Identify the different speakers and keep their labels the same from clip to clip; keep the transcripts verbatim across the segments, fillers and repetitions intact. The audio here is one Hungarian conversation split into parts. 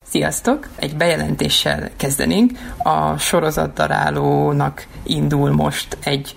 Speaker 1: Sziasztok! Egy bejelentéssel kezdenénk. A sorozatdarálónak indul most egy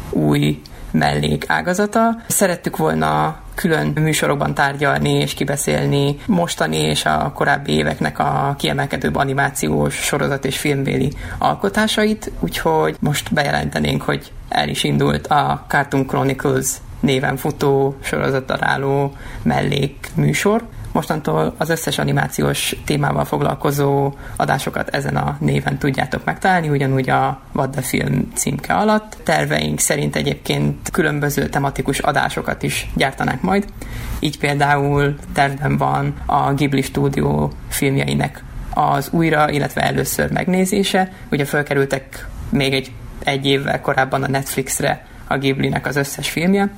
Speaker 1: új mellékágazata. Szerettük volna külön műsorokban tárgyalni és kibeszélni mostani és a korábbi éveknek a kiemelkedőbb animációs sorozat és filmbéli alkotásait, úgyhogy most bejelentenénk, hogy el is indult a Cartoon Chronicles néven futó sorozatdaráló mellékműsor. Mostantól az összes animációs témával foglalkozó adásokat ezen a néven tudjátok megtalálni, ugyanúgy a What the Film címke alatt. Terveink szerint egyébként különböző tematikus adásokat is gyártanánk majd. Így például tervben van a Ghibli stúdió filmjeinek az újra, illetve először megnézése. Ugye felkerültek még egy, egy évvel korábban a Netflixre a Ghiblinek az összes filmje,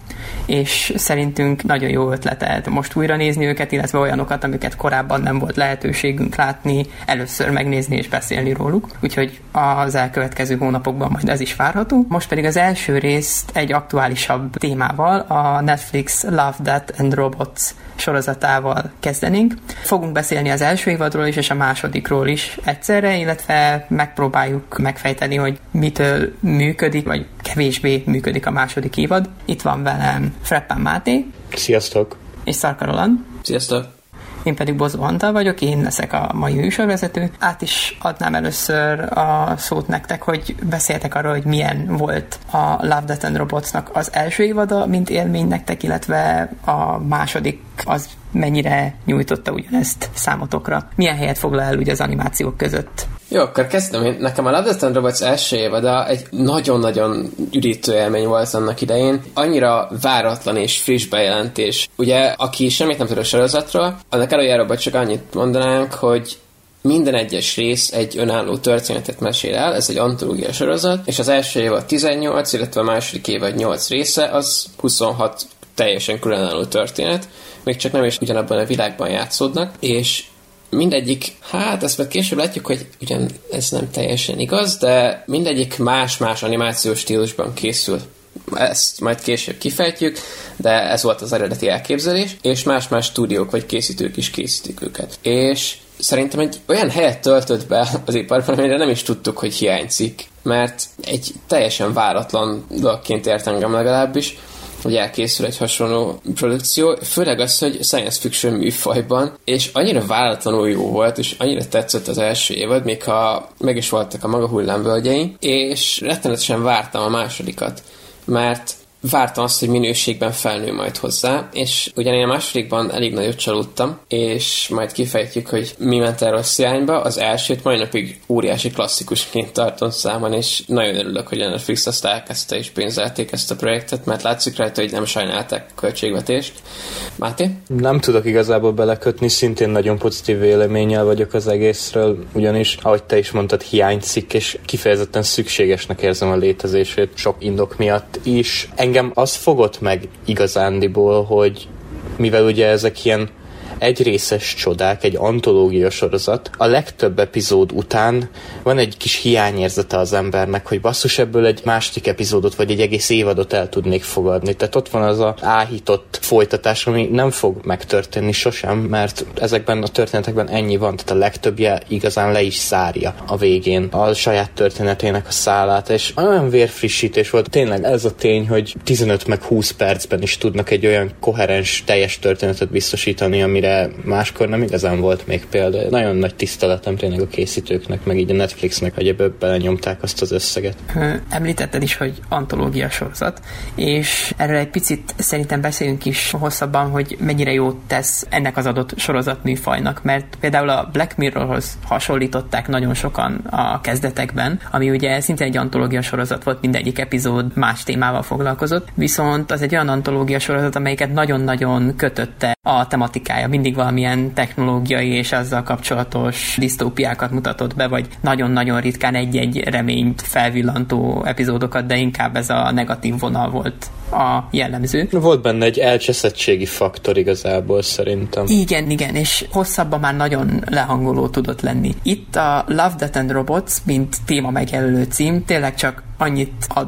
Speaker 1: és szerintünk nagyon jó ötlete most újra nézni őket, illetve olyanokat, amiket korábban nem volt lehetőségünk látni, először megnézni és beszélni róluk, úgyhogy az elkövetkező hónapokban majd ez is várható. Most pedig az első részt egy aktuálisabb témával, a Netflix Love, Death and Robots sorozatával kezdenénk. Fogunk beszélni az első évadról is, és a másodikról is egyszerre, illetve megpróbáljuk megfejteni, hogy mitől működik, vagy kevésbé működik a második évad. Itt van velem Freppán Máté.
Speaker 2: Sziasztok!
Speaker 1: És Szarka Roland.
Speaker 3: Sziasztok!
Speaker 1: Én pedig Bozó Antal vagyok, én leszek a mai műsorvezető. Át is adnám először a szót nektek, hogy beszéltek arról, hogy milyen volt a Love, Death and Robotsnak az első évada, mint élmény nektek, illetve a második az mennyire nyújtotta ugyanezt számotokra. Milyen helyet foglal el ugye az animációk között?
Speaker 3: Jó, akkor kezdem. Nekem a Love, Death and Robots első évada egy nagyon-nagyon üdítő élmény volt annak idején. Annyira váratlan és friss bejelentés. Ugye, aki semmit nem tud a sorozatról, annak előjáróban csak annyit mondanánk, hogy minden egyes rész egy önálló történetet mesél el, ez egy antológia sorozat, és az első évad tizennyolc, illetve a második évad nyolc része, az huszonhat teljesen különálló történet, még csak nem is ugyanabban a világban játszódnak, és mindegyik, hát ezt majd később látjuk, hogy ugyan ez nem teljesen igaz, de mindegyik más-más animációs stílusban készül. Ezt majd később kifejtjük, de ez volt az eredeti elképzelés, és más-más stúdiók vagy készítők is készítik őket. És szerintem egy olyan helyet töltött be az iparban, amire nem is tudtuk, hogy hiányzik, mert egy teljesen váratlan dologként ért engem legalábbis, hogy elkészül egy hasonló produkció, főleg az, hogy science fiction műfajban, és annyira váratlanul jó volt, és annyira tetszett az első évad, még ha meg is voltak a maga hullámvölgyei, és rettenetesen vártam a másodikat, mert vártam azt, hogy minőségben felnő majd hozzá, és ugyan én a másodikban elég nagyot csalódtam, és majd kifejtjük, hogy mi ment el rossz irányba. Az elsőt mai napig óriási klasszikusként tartom számon, és nagyon örülök, hogy a Netflix azt elkezdte és pénzelték ezt a projektet, mert látszik rajta, hogy nem sajnálták a költségvetést. Máté?
Speaker 2: Nem tudok igazából belekötni, szintén nagyon pozitív véleménnyel vagyok az egészről, ugyanis, ahogy te is mondtad, hiányzik, és kifejezetten szükségesnek érzem a létezését sok indok miatt is. Engem az fogott meg igazándiból, hogy mivel ugye ezek ilyen egyrészes csodák, egy antológia sorozat, a legtöbb epizód után van egy kis hiányérzete az embernek, hogy basszus, ebből egy második epizódot, vagy egy egész évadot el tudnék fogadni. Tehát ott van az a áhított folytatás, ami nem fog megtörténni sosem, mert ezekben a történetekben ennyi van, tehát a legtöbbje igazán le is zárja a végén a saját történetének a szálát, és olyan vérfrissítés volt. Tényleg ez a tény, hogy tizenöt meg húsz percben is tudnak egy olyan koherens, teljes történetet biztosítani, amire máskor nem igazán volt még példa. Nagyon nagy tiszteletem tényleg a készítőknek, meg így a Netflixnek, hogy ebből belenyomták azt az összeget.
Speaker 1: Említetted is, hogy antológia sorozat, és erről egy picit szerintem beszélünk is hosszabban, hogy mennyire jót tesz ennek az adott sorozatműfajnak, mert például a Black Mirrorhoz hasonlították nagyon sokan a kezdetekben, ami ugye szintén egy antológia sorozat volt, mindegyik epizód más témával foglalkozott, viszont az egy olyan antológia sorozat, amelyiket nagyon-nagyon kötötte a tematikája, mindig valamilyen technológiai és azzal kapcsolatos disztópiákat mutatott be, vagy nagyon-nagyon ritkán egy-egy reményt felvillantó epizódokat, de inkább ez a negatív vonal volt a jellemző.
Speaker 2: Volt benne egy elcseszettségi faktor igazából szerintem.
Speaker 1: Igen, igen, és hosszabban már nagyon lehangoló tudott lenni. Itt a Love, Death and Robots, mint téma megjelölő cím, tényleg csak annyit ad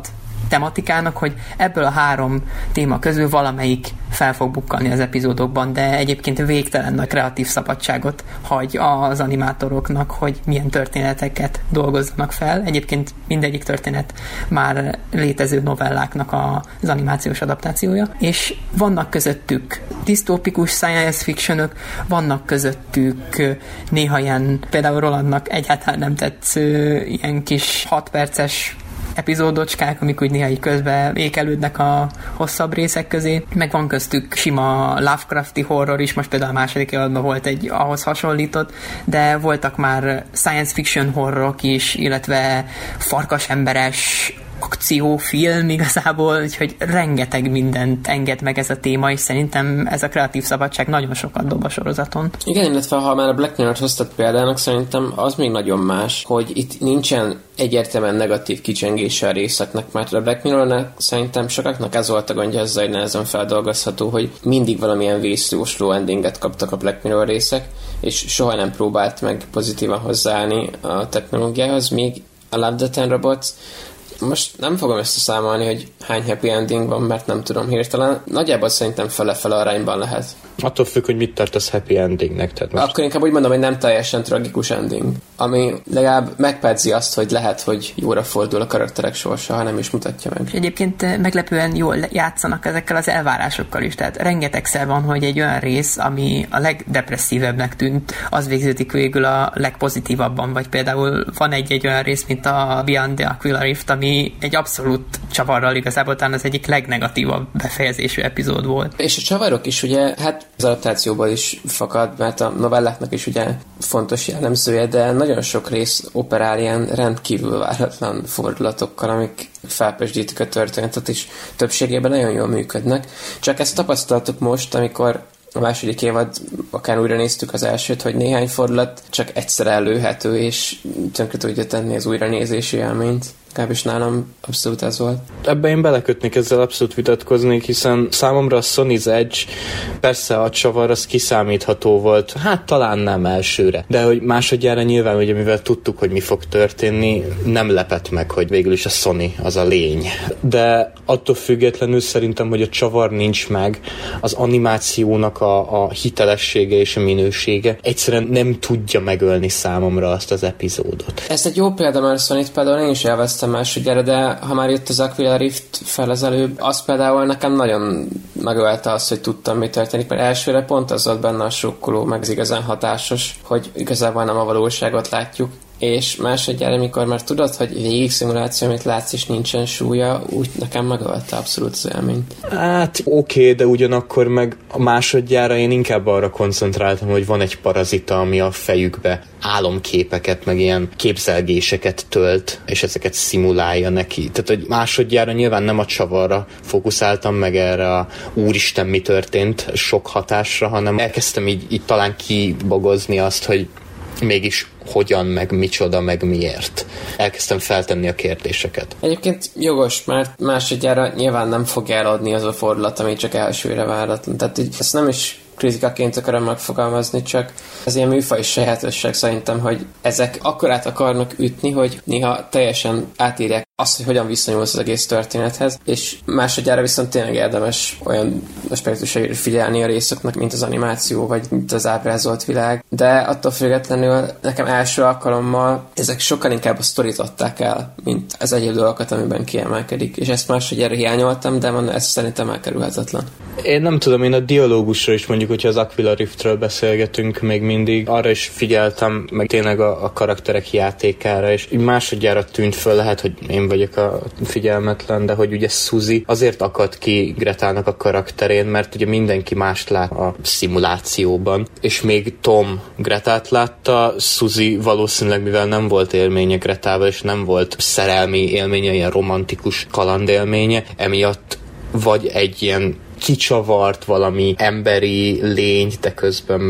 Speaker 1: tematikának, hogy ebből a három téma közül valamelyik fel fog bukkanni az epizódokban, de egyébként végtelen nagy kreatív szabadságot hagy az animátoroknak, hogy milyen történeteket dolgozzanak fel. Egyébként mindegyik történet már létező novelláknak az animációs adaptációja, és vannak közöttük disztópikus science fictionök, vannak közöttük néha ilyen, például Rolandnak egyáltalán nem tetsző ilyen kis hat perces epizódocskák, amik úgy néha így közben ékelődnek a hosszabb részek közé. Meg van köztük sima Lovecrafti horror is, most például a második évadban volt egy ahhoz hasonlított, de voltak már science fiction horrorok is, illetve farkasemberes akciófilm igazából, úgyhogy rengeteg mindent enged meg ez a téma, és szerintem ez a kreatív szabadság nagyon sokat dob a sorozaton.
Speaker 3: Igen, illetve ha már a Black Mirror-t hoztad példának, szerintem az még nagyon más, hogy itt nincsen egyértelműen negatív kicsengése a részeknek, mert a Black Mirror-nak szerintem sokaknak ez volt a gondja, azzal, hogy nehezen feldolgozható, hogy mindig valamilyen vészjósló endinget kaptak a Black Mirror részek, és soha nem próbált meg pozitívan hozzáállni a technológiához, míg a Love, Death and Robots, most nem fogom összeszámolni, hogy hány happy ending van, mert nem tudom hirtelen. Nagyjából szerintem fele-fele arányban lehet.
Speaker 2: Attól függ, hogy mit tartasz happy endingnek. Tehát most...
Speaker 3: Akkor inkább úgy mondom, hogy nem teljesen tragikus ending. Ami legalább megpedzi azt, hogy lehet, hogy jóra fordul a karakterek sorsa, ha nem is mutatja meg.
Speaker 1: És egyébként meglepően jól játszanak ezekkel az elvárásokkal is. Tehát rengetegszer van, hogy egy olyan rész, ami a legdepresszívebbnek tűnt, az végződik végül a legpozitívabban. Vagy például van egy-egy olyan rész, mint a Beyond the Aquila Rift, ami egy abszolút csavarral igazából talán az egyik legnegatívabb befejezésű epizód volt.
Speaker 3: És a csavarok is ugye, hát az adaptációból is fakad, mert a novelláknak is ugye fontos jellemzője, de nagyon sok rész operál ilyen rendkívül váratlan fordulatokkal, amik felpesdítik a történetet, és többségében nagyon jól működnek. Csak ezt tapasztaltuk most, amikor a második évad, akár újra néztük az elsőt, hogy néhány fordulat csak egyszer előhető, és tönkre tudja tenni az újranézési élményt. Kb. Nálam abszolút ez volt.
Speaker 2: Ebben én belekötnék, ezzel abszolút vitatkoznék, hiszen számomra a Sony's Edge, persze a csavar az kiszámítható volt, hát talán nem elsőre, de hogy másodjára nyilván, ugye mivel tudtuk, hogy mi fog történni, nem lepett meg, hogy végül is a Sony az a lény. De attól függetlenül szerintem, hogy a csavar nincs meg, az animációnak a, a hitelessége és a minősége egyszerűen nem tudja megölni számomra azt az epizódot.
Speaker 3: Ez egy jó példa, mert Sony-t például én is elvesztem másodjára, de ha már jött az Aquila Rift fel az előbb, az például nekem nagyon megölte azt, hogy tudtam, mi történik, mert elsőre pont az volt benne a sokkoló, meg az igazán hatásos, hogy igazából nem a valóságot látjuk, és másodjára, amikor már tudod, hogy végig szimuláció, amit látsz, és nincsen súlya, úgy nekem megölte abszolút az élményt.
Speaker 2: Hát oké, okay, de ugyanakkor meg a másodjára én inkább arra koncentráltam, hogy van egy parazita, ami a fejükbe álomképeket, meg ilyen képzelgéseket tölt, és ezeket szimulálja neki. Tehát, hogy másodjára nyilván nem a csavarra fókuszáltam, meg erre a úristen mi történt sok hatásra, hanem elkezdtem így, így talán kibogozni azt, hogy mégis hogyan, meg micsoda, meg miért. Elkezdtem feltenni a kérdéseket.
Speaker 3: Egyébként jogos, mert másodjára nyilván nem fog eladni az a fordulat, ami csak elsőre váratlan. Tehát így, ezt nem is kritikaként akarom megfogalmazni, csak ez ilyen műfaj sajátosság szerintem, hogy ezek akkorát akarnak ütni, hogy néha teljesen átírják azt, hogy hogyan viszonyulsz az egész történethez, és másodjára viszont tényleg érdemes olyan aspektusra figyelni a részoknak, mint az animáció, vagy mint az ábrázolt világ, de attól függetlenül nekem első alkalommal ezek sokkal inkább a sztorit adták el, mint az egyéb dolgokat, amiben kiemelkedik, és ezt másodjára hiányoltam, de mondom, ez szerintem elkerülhetetlen.
Speaker 2: Én nem tudom, én a dialógusra is mondjuk, hogyha az Aquila Riftről beszélgetünk még mindig, arra is figyeltem, meg tényleg a, a karakterek játékára, és így másodjára tűnt föl, lehet, hogy én vagyok a figyelmetlen, de hogy ugye Suzy azért akad ki Gretának a karakterén, mert ugye mindenki mást lát a szimulációban, és még Tom Gretát látta, Suzy valószínűleg, mivel nem volt élménye Gretával, és nem volt szerelmi élménye, ilyen romantikus kalandélménye, emiatt vagy egy ilyen kicsavart valami emberi lény, de közben meg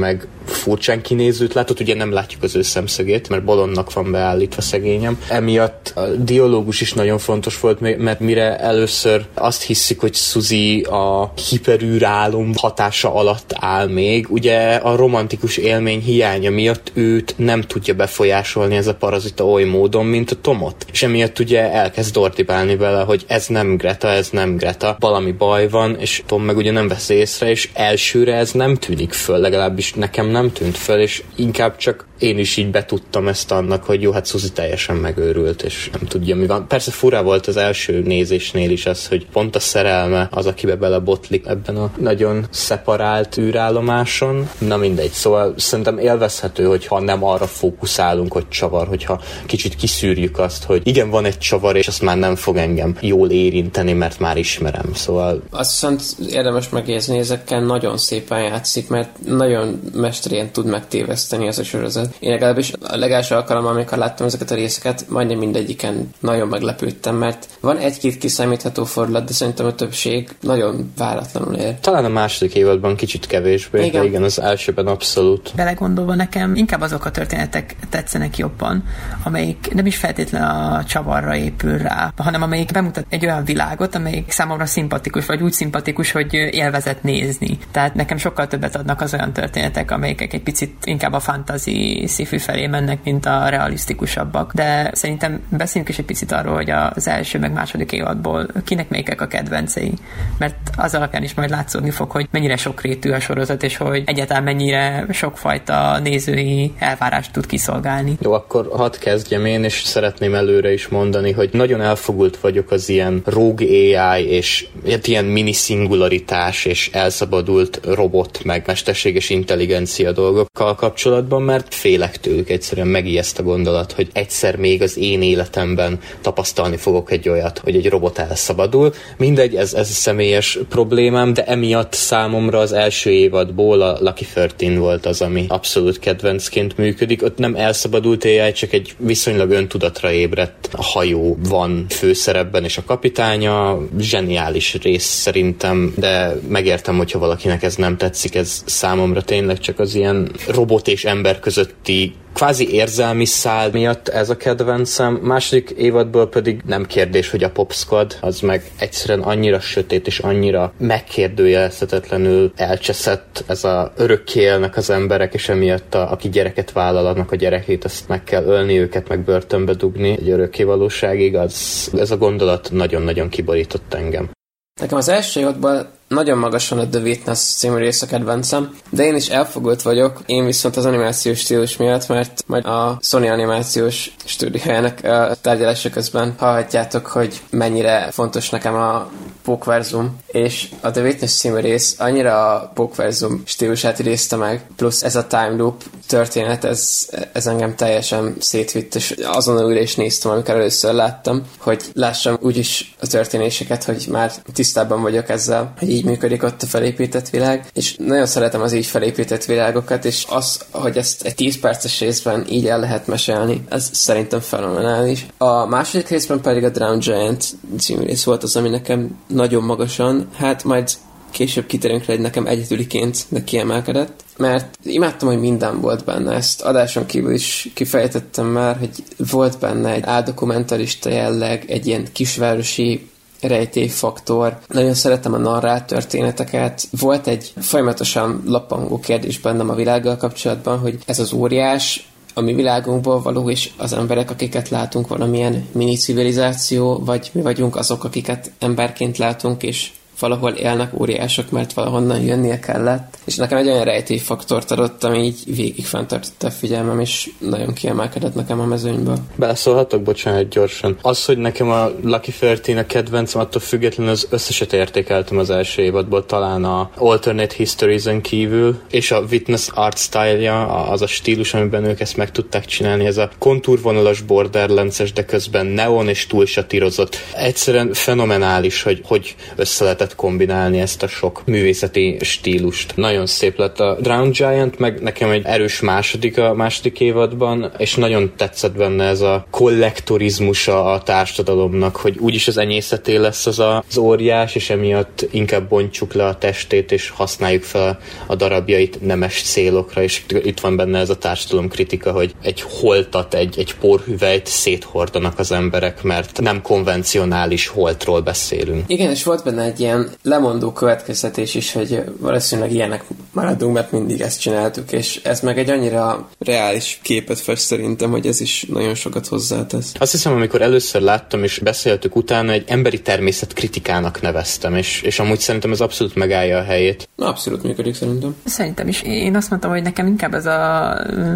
Speaker 2: furcsán kinézőt látott, ugye nem látjuk az ő szemszögét, mert bolondnak van beállítva szegényem. Emiatt a dialógus is nagyon fontos volt, mert mire először azt hiszik, hogy Suzy a hiperűrálom hatása alatt áll még, ugye a romantikus élmény hiánya miatt őt nem tudja befolyásolni ez a parazita oly módon, mint a Tomot. És emiatt ugye elkezd ordibálni vele, hogy ez nem Greta, ez nem Greta, valami baj van, és Tom meg ugye nem vesz észre, és elsőre ez nem tűnik föl, legalábbis nekem nem tűnt föl, és inkább csak én is így betudtam ezt annak, hogy jó, hát Suzy teljesen megőrült, és nem tudja, mi van. Persze fura volt az első nézésnél is az, hogy pont a szerelme az, akibe belebotlik ebben a nagyon szeparált űrállomáson. Na mindegy, szóval szerintem élvezhető, hogyha nem arra fókuszálunk, hogy csavar, hogyha kicsit kiszűrjük azt, hogy igen, van egy csavar, és azt már nem fog engem jól érinteni, mert már ismerem, szóval...
Speaker 3: Azt viszont érdemes megjegyezni, ezekkel nagyon szépen játszik, mert nagyon mesterien tud megtéveszteni ez a sorozat. Én legalábbis a legelső alkalommal, amikor láttam ezeket a részeket, majdnem mindegyiken nagyon meglepődtem, mert van egy-két kiszámítható fordulat, de szerintem a többség nagyon váratlanul ér.
Speaker 2: Talán a második évadban kicsit kevésbé, igen. De igen, az elsőben abszolút.
Speaker 1: Belegondolva nekem inkább azok a történetek tetszenek jobban, amelyik nem is feltétlenül a csavarra épül rá, hanem amelyik bemutat egy olyan világot, amelyik számomra szimpatikus, vagy úgy szimpatikus, hogy élvezet nézni. Tehát nekem sokkal többet adnak az olyan történetek, amelyek egy picit inkább a fantasy sci-fi felé mennek, mint a realisztikusabbak. De szerintem beszéljünk is egy picit arról, hogy az első meg második évadból kinek melyikek a kedvencei. Mert az alapján is majd látszódni fog, hogy mennyire sokrétű a sorozat, és hogy egyáltalán mennyire sokfajta nézői elvárást tud kiszolgálni.
Speaker 2: Jó, akkor hadd kezdjem én, és szeretném előre is mondani, hogy nagyon elfogult vagyok az ilyen rogue á i, és ilyen mini szingularitás, és elszabadult robot, meg mesterséges intelligencia dolgokkal kapcsolatban, mert félek tőlük, egyszerűen megijeszt a gondolat, hogy egyszer még az én életemben tapasztalni fogok egy olyat, hogy egy robot elszabadul. Mindegy, ez, ez a személyes problémám, de emiatt számomra az első évadból a Lucky tizenhárom volt az, ami abszolút kedvencként működik. Ott nem elszabadult á i, csak egy viszonylag öntudatra ébredt hajó van főszerepben, és a kapitánya zseniális rész szerintem, de megértem, hogyha valakinek ez nem tetszik, ez számomra tényleg csak az ilyen robot és ember közötti kvázi érzelmi szál miatt ez a kedvencem. Második évadból pedig nem kérdés, hogy a Pop Squad, az meg egyszerűen annyira sötét és annyira megkérdőjelezhetetlenül elcseszett, ez a örökké élnek az emberek, és emiatt a, aki gyereket vállal, annak a gyerekét, azt meg kell ölni őket, meg börtönbe dugni egy örökké valóságig, az, ez a gondolat nagyon-nagyon kiborított engem.
Speaker 3: Nekem az első évadban nagyon magasan a The Witness című rész a kedvencem, de én is elfogult vagyok, én viszont az animációs stílus miatt, mert majd a Sony animációs stúdiójának a tárgyalása közben hallhatjátok, hogy mennyire fontos nekem a Pókverzum, és a The Witness című rész annyira a Pókverzum stílusát idézte meg, plusz ez a time loop történet, ez, ez engem teljesen szétvitt, és azonnal újra is néztem, amikor először láttam, hogy lássam úgyis a történéseket, hogy már tisztában vagyok ezzel, hogy így működik ott a felépített világ, és nagyon szeretem az így felépített világokat, és az, hogy ezt egy tíz perces részben így el lehet mesélni, ez szerintem fenomenális. A második részben pedig a Drowned Giant című rész volt az, ami nekem nagyon magasan, hát majd később kitérünk rá, hogy nekem egyedüliként, de kiemelkedett, mert imádtam, hogy minden volt benne. Ezt adáson kívül is kifejtettem már, hogy volt benne egy áldokumentarista jelleg, egy ilyen kisvárosi rejtélyfaktor. Nagyon szeretem a narrált történeteket. Volt egy folyamatosan lappangó kérdés bennem a világgal kapcsolatban, hogy ez az óriás a mi világunkból való, és az emberek, akiket látunk, valamilyen mini civilizáció, vagy mi vagyunk azok, akiket emberként látunk, és valahol élnek óriások, mert valahonnan jönnie kellett. És nekem egy olyan rejtélyfaktort adott, ami így végig fenntartotta a figyelmem, és nagyon kiemelkedett nekem a mezőnyből.
Speaker 2: Beleszólhatok, bocsánat, gyorsan. Az, hogy nekem a Lucky tizenhárom a kedvencem, attól függetlenül az összeset értékeltem az első évadból, talán a Alternate Histories-en kívül, és a Witness art style-ja, az a stílus, amiben ők ezt meg tudták csinálni, ez a kontúrvonalas borderlances, de közben neon és túl satírozott. Egyszerűen fenomenális, hogy, hogy össze lehetett lehetett kombinálni ezt a sok művészeti stílust. Nagyon szép lett a Drowned Giant, meg nekem egy erős második a második évadban, és nagyon tetszett benne ez a kollektorizmusa a társadalomnak, hogy úgyis az enyészeté lesz az a, az óriás, és emiatt inkább bontsuk le a testét, és használjuk fel a darabjait nemes célokra, és itt van benne ez a társadalomkritika, hogy egy holtat, egy, egy porhüvelyt széthordanak az emberek, mert nem konvencionális holtról beszélünk.
Speaker 3: Igen, és volt benne egy ilyen lemondó következtetés is, hogy valószínűleg ilyenek maradunk, mert mindig ezt csináltuk, és ez meg egy annyira reális képet fest szerintem, hogy ez is nagyon sokat hozzátesz.
Speaker 2: Azt hiszem, amikor először láttam és beszéltük utána, egy emberi természet kritikának neveztem, és, és amúgy szerintem ez abszolút megállja a helyét.
Speaker 3: Na, abszolút működik szerintem.
Speaker 1: Szerintem is. Én azt mondtam, hogy nekem inkább ez a,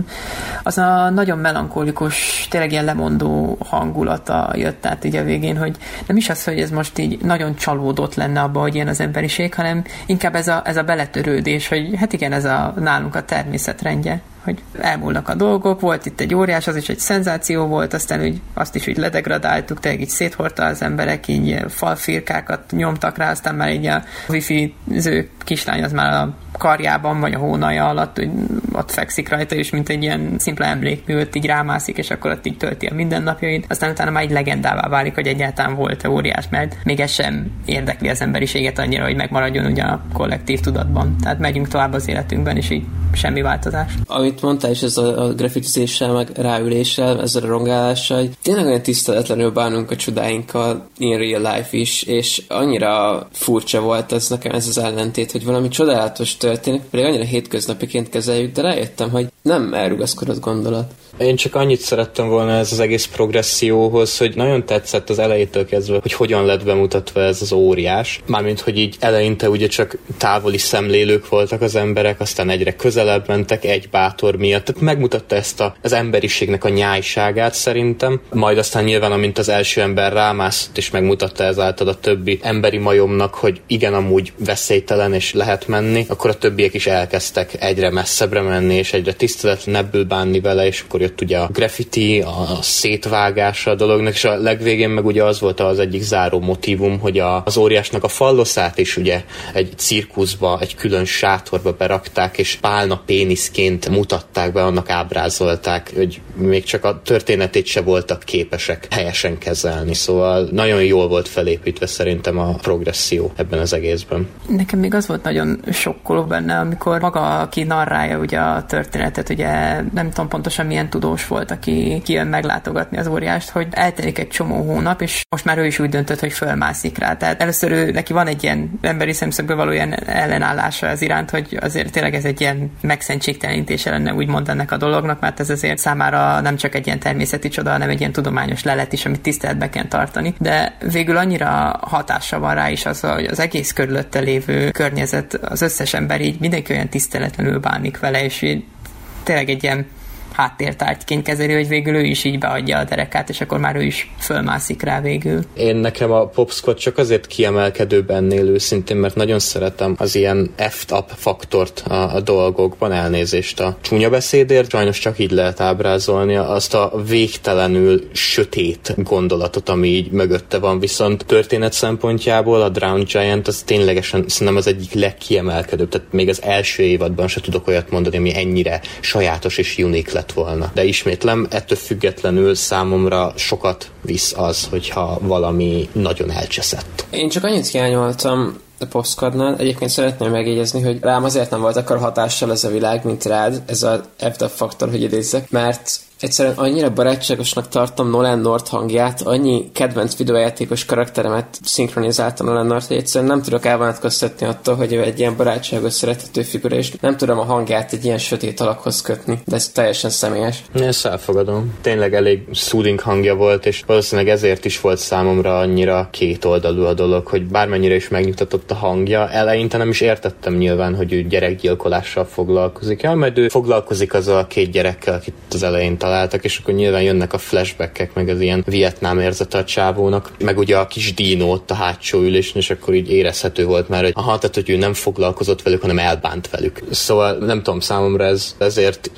Speaker 1: az a nagyon melankolikus, tényleg ilyen lemondó hangulata jött át így a végén, hogy nem is az, hogy ez most így nagyon csalódott lenne abba, hogy ilyen az emberiség, hanem inkább ez a, ez a beletörődés, hogy hát igen, ez a nálunk a természetrendje, hogy elmúlnak a dolgok, volt itt egy óriás, az is egy szenzáció volt, aztán úgy, azt is úgy ledegradáltuk, tényleg így széthordta az emberek, így falfirkákat nyomtak rá, aztán már így a wifi-ző kislány az már a karjában, vagy a hónalja alatt, hogy ott fekszik rajta, és mint egy ilyen szimpla emlékmű, ott így rámászik, és akkor ott így tölti a mindennapjait. Aztán utána már egy legendává válik, hogy egyáltalán volt-e óriás, mert még ez sem érdekli az emberiséget annyira, hogy megmaradjon ugye a kollektív tudatban. Tehát megyünk tovább az életünkben, és így semmi változás.
Speaker 3: Amit mondtál is, ez a, a grafitizéssel, meg ráüléssel, ezzel a rongálással, tényleg olyan tiszteletlenül bánunk a csodáinkkal in real life is, és annyira furcsa volt ez nekem, ez az ellentét, hogy valami csodálatos történik, pedig annyira hétköznapiként kezeljük, de rájöttem, hogy nem elrugaszkodott gondolat.
Speaker 2: Én csak annyit szerettem volna ez az egész progresszióhoz, hogy nagyon tetszett az elejétől kezdve, hogy hogyan lett bemutatva ez az óriás. Mármint, hogy így eleinte ugye csak távoli szemlélők voltak az emberek, aztán egyre közelebb mentek egy bátor miatt. Tehát megmutatta ezt a, az emberiségnek a nyájságát szerintem. Majd aztán nyilván, amint az első ember rámászott, és megmutatta ezáltal a többi emberi majomnak, hogy igen, amúgy veszélytelen és lehet menni, akkor a többiek is elkezdtek egyre messzebbre menni, és egyre tiszteletlenebbül bánni vele, és akkor jött ugye a graffiti, a szétvágása a dolognak, és a legvégén meg ugye az volt az egyik záró motívum, hogy a, az óriásnak a falloszát is ugye egy cirkuszba, egy külön sátorba berakták, és pálna péniszként mutatták be, annak ábrázolták, hogy még csak a történetét se voltak képesek helyesen kezelni, szóval nagyon jól volt felépítve szerintem a progresszió ebben az egészben.
Speaker 1: Nekem még az volt nagyon sokkoló benne, amikor maga, aki narrálja ugye a történetet, ugye nem tudom pontosan milyen tudós volt, aki kijön meglátogatni az óriást, hogy eltelik egy csomó hónap, és most már ő is úgy döntött, hogy fölmászik rá. Tehát először ő, neki van egy ilyen emberi szemszögből való ilyen ellenállása az iránt, hogy azért tényleg ez egy ilyen megszentségtelenítése lenne úgymond ennek a dolognak, mert ez azért számára nem csak egy ilyen természeti csoda, hanem egy ilyen tudományos lelet is, amit tiszteletbe kell tartani. De végül annyira hatása van rá is az, hogy az egész körülötte lévő környezet, az összes ember így mindenki olyan tiszteletlenül bánik vele, és így tényleg egy ilyen háttértárgyként kezeli, hogy végül ő is így beadja a derekát, és akkor már ő is fölmászik rá végül.
Speaker 2: Én nekem a Popsquad csak azért kiemelkedőbb ennél őszintén, mert nagyon szeretem az ilyen effed up faktort a, a dolgokban, elnézést a csúnya beszédért, sajnos csak így lehet ábrázolni azt a végtelenül sötét gondolatot, ami így mögötte van, viszont történet szempontjából a Drowned Giant az ténylegesen szerintem az egyik legkiemelkedőbb, tehát még az első évadban se tudok olyat mondani, ami ennyire sajátos és unik lett volna. De ismétlem, ettől függetlenül számomra sokat visz az, hogyha valami nagyon elcseszett.
Speaker 3: Én csak annyit hiányoltam a Popsquadnál. Egyébként szeretném megjegyezni, hogy rám azért nem volt akkor hatással ez a világ, mint rád, ez a effed up faktor, hogy idézzek, mert egyszerűen annyira barátságosnak tartom Nolan North hangját, annyi kedvenc videójátékos karakteremet szinkronizálta Nolan North, hogy egyszerűen nem tudok elvonatkoztatni attól, hogy ő egy ilyen barátságos, szerethető figura, és nem tudom a hangját egy ilyen sötét alakhoz kötni, de ez teljesen személyes.
Speaker 2: Ezt elfogadom. Tényleg elég soothing hangja volt, és valószínűleg ezért is volt számomra annyira kétoldalú a dolog, hogy bármennyire is megnyugtatott a hangja, eleinte nem is értettem nyilván, hogy ő gyerekgyilkolással foglalkozik el, majd ő foglalkozik azzal a két gyerekkel, akit az elején találtak, és akkor nyilván jönnek a flashbackek, meg az ilyen Vietnám érzete a csávónak, meg ugye a kis dínó ott a hátsó ülésen, és akkor így érezhető volt már, hogy aha, tehát, hogy ő nem foglalkozott velük, hanem elbánt velük. Szóval nem tudom, számomra ez ezért is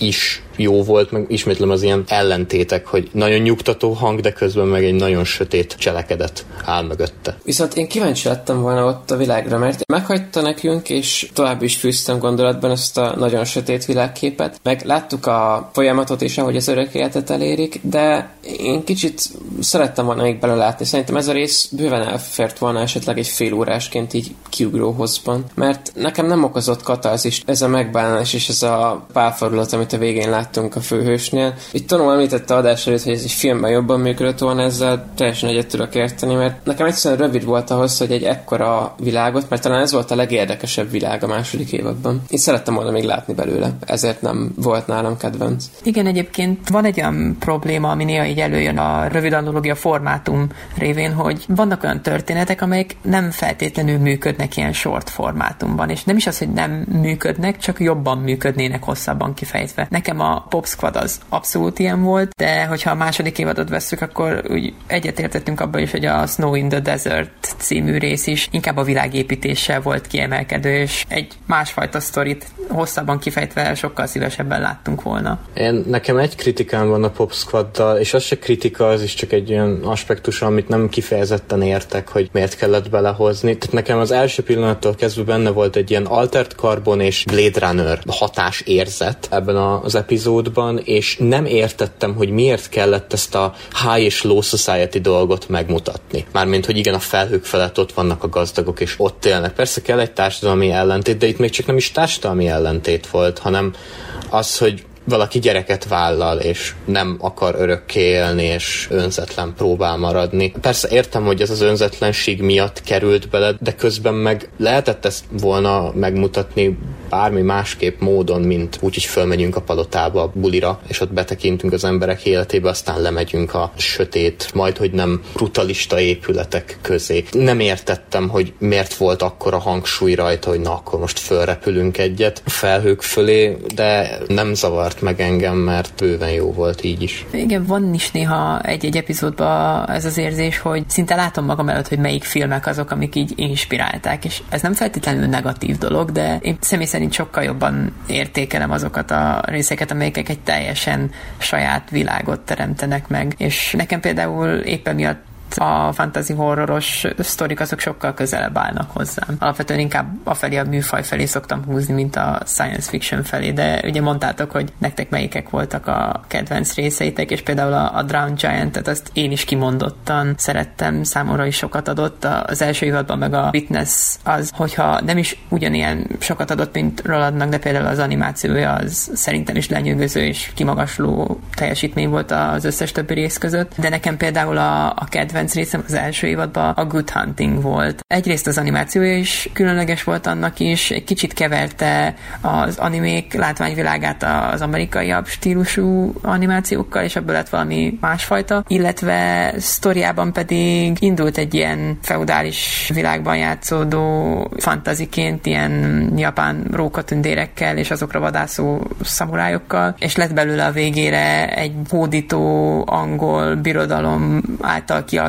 Speaker 2: jó volt, meg ismétlem az ilyen ellentétek, hogy nagyon nyugtató hang, de közben meg egy nagyon sötét cselekedet áll mögötte.
Speaker 3: Viszont én kíváncsi lettem volna ott a világra, mert meghagyta nekünk, és tovább is fűztem gondolatban ezt a nagyon sötét világképet, meg láttuk a folyamatot és ahogy az örök életet elérik, de én kicsit szerettem volna még belelátni. Szerintem ez a rész bőven elfért volna esetleg egy fél órásként így kiugróhozban, mert nekem nem okozott katarzist ez a megbánás és ez a pálfordulat, amit a végén láttunk a főhősnél. Itt Tanul említette adás előtt, hogy ez egy filmben jobban működött volna, ezzel teljesen egyet tudok érteni, mert nekem egyszerűen rövid volt ahhoz, hogy egy ekkora világot, mert talán ez volt a legérdekesebb világ a második évadban. Én szerettem volna még látni belőle, ezért nem volt nálam kedvenc.
Speaker 1: Igen, egyébként van egy olyan probléma, ami néha így előjön a rövid analógia formátum révén, hogy vannak olyan történetek, amelyek nem feltétlenül működnek ilyen short formátumban, és nem is az, hogy nem működnek, csak jobban működnének hosszabban kifejtve. Nekem a Pop Squad az abszolút ilyen volt, de hogyha a második évadot vesszük, akkor úgy egyetértettünk abban is, hogy a Snow in the Desert című rész is inkább a világépítéssel volt kiemelkedő, és egy másfajta sztorit hosszabban kifejtve sokkal szívesebben láttunk volna.
Speaker 2: Én, nekem egy kritikám van a Pop Squaddal, és az se kritika, az is csak egy olyan aspektus, amit nem kifejezetten értek, hogy miért kellett belehozni. Tehát nekem az első pillanattól kezdve benne volt egy ilyen Altered Carbon és Blade Runner hatás érzet ebben az epizódban, és nem értettem, hogy miért kellett ezt a high és low society dolgot megmutatni. Mármint, hogy igen, a felhők felett ott vannak a gazdagok, és ott élnek. Persze kell egy társadalmi ellentét, de itt még csak nem is társadalmi ellentét volt, hanem az, hogy valaki gyereket vállal, és nem akar örökké élni, és önzetlen próbál maradni. Persze értem, hogy ez az önzetlenség miatt került bele, de közben meg lehetett ezt volna megmutatni bármi másképp módon, mint úgy, hogy fölmegyünk a palotába, a bulira, és ott betekintünk az emberek életébe, aztán lemegyünk a sötét, majd hogy nem brutalista épületek közé. Nem értettem, hogy miért volt akkora hangsúly rajta, hogy na, akkor most fölrepülünk egyet a felhők fölé, de nem zavart meg engem, mert bőven jó volt így is.
Speaker 1: Igen, van is néha egy-egy epizódban ez az érzés, hogy szinte látom magam előtt, hogy melyik filmek azok, amik így inspirálták, és ez nem feltétlenül negatív dolog, de én személy szerint sokkal jobban értékelem azokat a részeket, amelyek egy teljesen saját világot teremtenek meg, és nekem például éppen miatt a fantasy horroros sztorik azok sokkal közelebb állnak hozzám. Alapvetően inkább afelé a műfaj felé szoktam húzni, mint a science fiction felé, de ugye mondtátok, hogy nektek melyikek voltak a kedvenc részeitek, és például a, a Drowned Giant-et azt én is kimondottan szerettem, számomra is sokat adott. Az első évadban meg a Witness az, hogyha nem is ugyanilyen sokat adott, mint Rolandnak, de például az animációja az szerintem is lenyűgöző és kimagasló teljesítmény volt az összes többi rész között, de nekem például a, a kedvenc részem az első évadban a Good Hunting volt. Egyrészt az animációja is különleges volt annak is, egy kicsit keverte az animék látványvilágát az amerikaiabb stílusú animációkkal, és ebből lett valami másfajta, illetve sztoriában pedig indult egy ilyen feudális világban játszódó fantaziként, ilyen japán rókatündérekkel és azokra vadászó szamurájokkal, és lett belőle a végére egy hódító angol birodalom által kialakított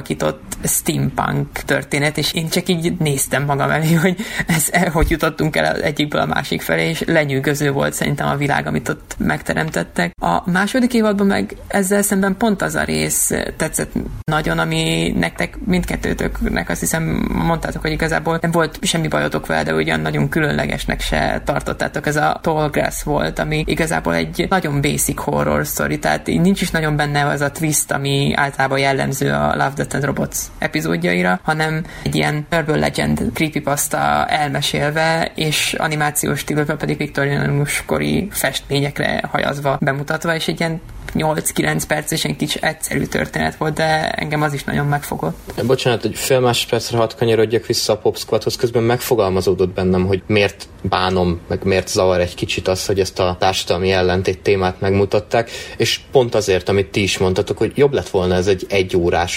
Speaker 1: steampunk történet, és én csak így néztem magam elé, hogy ez, hogy jutottunk el az egyikből a másik felé, és lenyűgöző volt szerintem a világ, amit ott megteremtettek. A második évadban meg ezzel szemben pont az a rész tetszett nagyon, ami nektek mindkettőtöknek azt hiszem mondtátok, hogy igazából nem volt semmi bajotok vele, de ugyan nagyon különlegesnek se tartottátok. Ez a Tall Grass volt, ami igazából egy nagyon basic horror story, tehát így nincs is nagyon benne az a twist, ami általában jellemző a Love, Death and Robots epizódjaira, hanem egy ilyen urban legend creepypasta elmesélve, és animációs stílusban pedig viktoriánus kori festményekre hajazva bemutatva, és egy ilyen nyolc-kilenc perces, egy kicsi egyszerű történet volt, de engem az is nagyon megfogott.
Speaker 2: Bocsánat, hogy fél másodpercre hadd kanyarodjak vissza a Pop Squadhoz, közben megfogalmazódott bennem, hogy miért bánom, meg miért zavar egy kicsit az, hogy ezt a társadalmi ellentét témát megmutatták, és pont azért, amit ti is mondtatok, hogy jobb lett volna ez egy egyórás vagy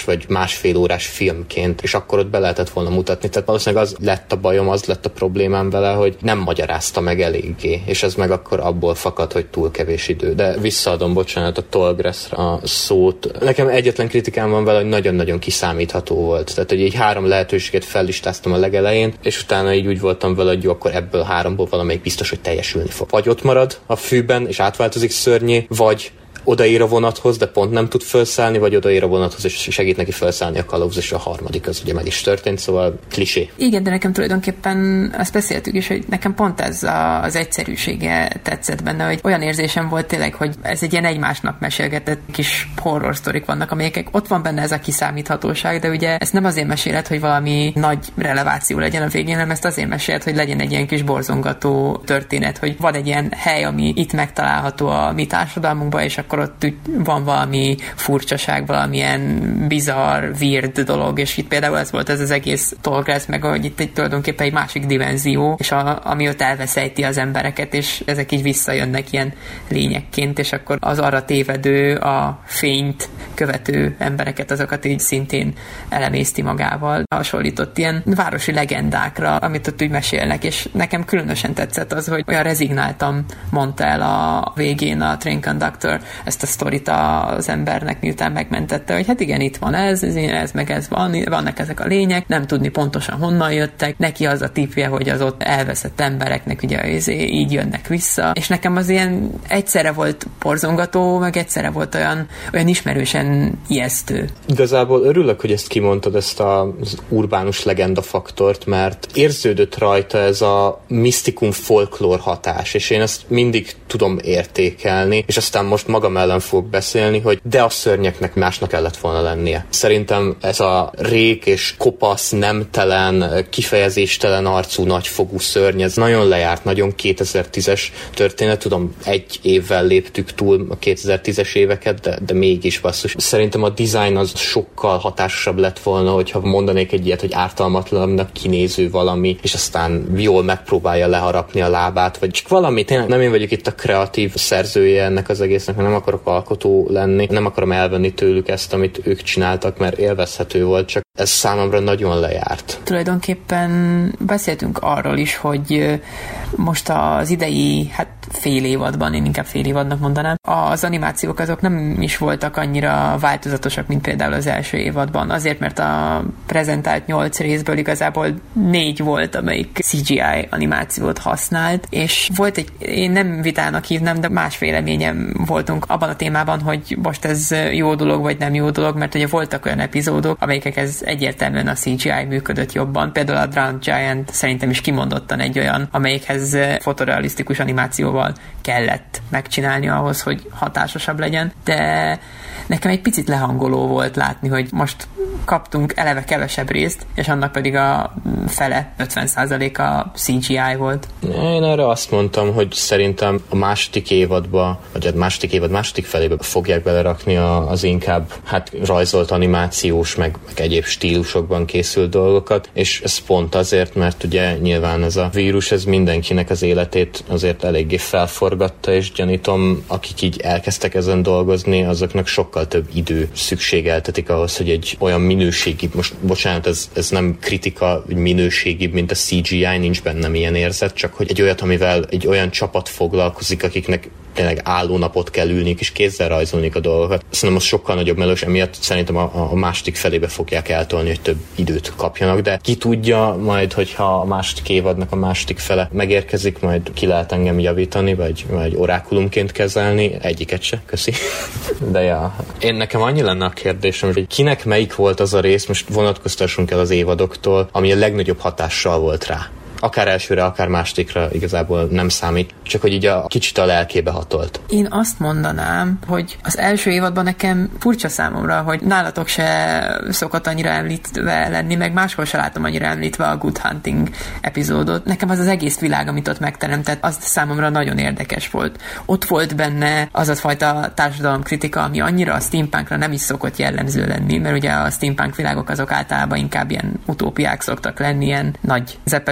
Speaker 2: másfél órás filmként, és akkor ott be lehetett volna mutatni. Tehát valószínűleg az lett a bajom, az lett a problémám vele, hogy nem magyarázta meg eléggé, és ez meg akkor abból fakad, hogy túl kevés idő. De visszaadom, bocsánat, a Tallgrass-ra a szót. Nekem egyetlen kritikám van vele, hogy nagyon-nagyon kiszámítható volt. Tehát, hogy így három lehetőséget fellistáztam a legelején, és utána így úgy voltam vele, hogy jó, akkor ebből háromból valamelyik biztos, hogy teljesülni fog. Vagy ott marad a fűben, és átváltozik szörnyé, vagy odaér a vonathoz, de pont nem tud felszállni, vagy odaér a vonathoz, és segít neki felszállni a kalóz, és a harmadik az ugye meg is történt, szóval klisé.
Speaker 1: Igen, de nekem tulajdonképpen azt beszéltük is, hogy nekem pont ez a, az egyszerűsége tetszett benne, hogy olyan érzésem volt tényleg, hogy ez egy ilyen egymásnak mesélgetett kis horror sztorik vannak, amelyek ott van benne ez a kiszámíthatóság, de ugye ezt nem azért meséled, hogy valami nagy releváció legyen a végén, hanem ezt azért meséled, hogy legyen egy ilyen kis borzongató történet, hogy van egy ilyen hely, ami itt megtalálható a mi társadalmunkban, és akkor ott van valami furcsaság, valamilyen bizarr, weird dolog, és itt például ez volt ez az egész Tallgrass, meg hogy itt egy tulajdonképpen egy másik dimenzió, és a, ami ott elveszejti az embereket, és ezek így visszajönnek ilyen lényekként, és akkor az arra tévedő, a fényt követő embereket, azokat így szintén elemészti magával. Hasonlított ilyen városi legendákra, amit ott úgy mesélnek, és nekem különösen tetszett az, hogy olyan rezignáltam, mondta el a végén a Train Conductor ezt a sztorit az embernek, miután megmentette, hogy hát igen, itt van ez, ez, ez meg ez van, vannak ezek a lények, nem tudni pontosan honnan jöttek, neki az a tippje, hogy az ott elveszett embereknek ugye így jönnek vissza, és nekem az ilyen egyszerre volt borzongató, meg egyszerre volt olyan, olyan ismerősen ijesztő.
Speaker 2: Igazából örülök, hogy ezt kimondtad, ezt az urbánus legenda faktort, mert érződött rajta ez a misztikum folklór hatás, és én ezt mindig tudom értékelni, és aztán most magam ellen fogok beszélni, hogy de a szörnyeknek másnak kellett volna lennie. Szerintem ez a rék és kopasz, nemtelen, kifejezéstelen arcú, nagyfogú szörny, ez nagyon lejárt, nagyon kétezer-tízes történet. Tudom, egy évvel léptük túl a kétezer-tízes éveket, de, de mégis basszus. Szerintem a design az sokkal hatásosabb lett volna, hogyha mondanék egy ilyet, hogy ártalmatlannak kinéző valami, és aztán jól megpróbálja leharapni a lábát, vagy csak valami. Tényleg nem én vagyok itt a kreatív szerzője ennek az egésznek, nem akarok alkotó lenni, nem akarom elvenni tőlük ezt, amit ők csináltak, mert élvezhető volt, csak ez számomra nagyon lejárt.
Speaker 1: Tulajdonképpen beszéltünk arról is, hogy most az idei, hát fél évadban, én inkább fél évadnak mondanám, az animációk azok nem is voltak annyira változatosak, mint például az első évadban. Azért, mert a prezentált nyolc részből igazából négy volt, amelyik cé gé í animációt használt, és volt egy, én nem vitának hívnám, de más véleményem voltunk abban a témában, hogy most ez jó dolog, vagy nem jó dolog, mert ugye voltak olyan epizódok, amelyekhez egyértelműen a cé gé í működött jobban. Például a Drowned Giant szerintem is kimondottan egy olyan, amelyekhez fotorealisztikus animációval kellett megcsinálni ahhoz, hogy hatásosabb legyen, de nekem egy picit lehangoló volt látni, hogy most kaptunk eleve kevesebb részt, és annak pedig a fele, ötven százaléka cé gé í volt.
Speaker 2: Én erre azt mondtam, hogy szerintem a második évadba, vagy a második évad második felébe fogják belerakni az inkább hát rajzolt animációs, meg, meg egyéb stílusokban készült dolgokat, és ez pont azért, mert ugye nyilván ez a vírus, ez mindenkinek az életét azért eléggé felforgatta, és gyanítom, akik így elkezdtek ezen dolgozni, azoknak sokkal több idő szükségeltetik ahhoz, hogy egy olyan minőségi, most bocsánat, ez, ez nem kritika, minőségibb, mint a cé gé í, nincs bennem ilyen érzet, csak hogy egy olyat, amivel egy olyan csapat foglalkozik, akiknek tényleg álló napot kell ülniük, és kézzel rajzolniuk a dolgokat. Szerintem az sokkal nagyobb melős, emiatt szerintem a, a második felébe fogják eltolni, hogy több időt kapjanak, de ki tudja majd, hogyha a második évadnak a második fele megérkezik, majd ki lehet engem javítani, vagy, vagy orákulumként kezelni. Egyiket se, köszi. De ja, én nekem annyi lenne a kérdésem, hogy kinek melyik volt az a rész, most vonatkoztassunk el az évadoktól, ami a legnagyobb hatással volt rá. Akár elsőre, akár másodikra igazából nem számít, csak hogy így a kicsit a lelkébe hatolt.
Speaker 1: Én azt mondanám, hogy az első évadban nekem furcsa számomra, hogy nálatok se szokott annyira említve lenni, meg máshol se látom annyira említve a Good Hunting epizódot. Nekem az az egész világ, amit ott megteremtett, az számomra nagyon érdekes volt. Ott volt benne az a fajta társadalomkritika, ami annyira a steampunkra nem is szokott jellemző lenni, mert ugye a steampunk világok azok általában inkább ilyen utópiák szoktak lenni, ilyen nagy zeppelinekkel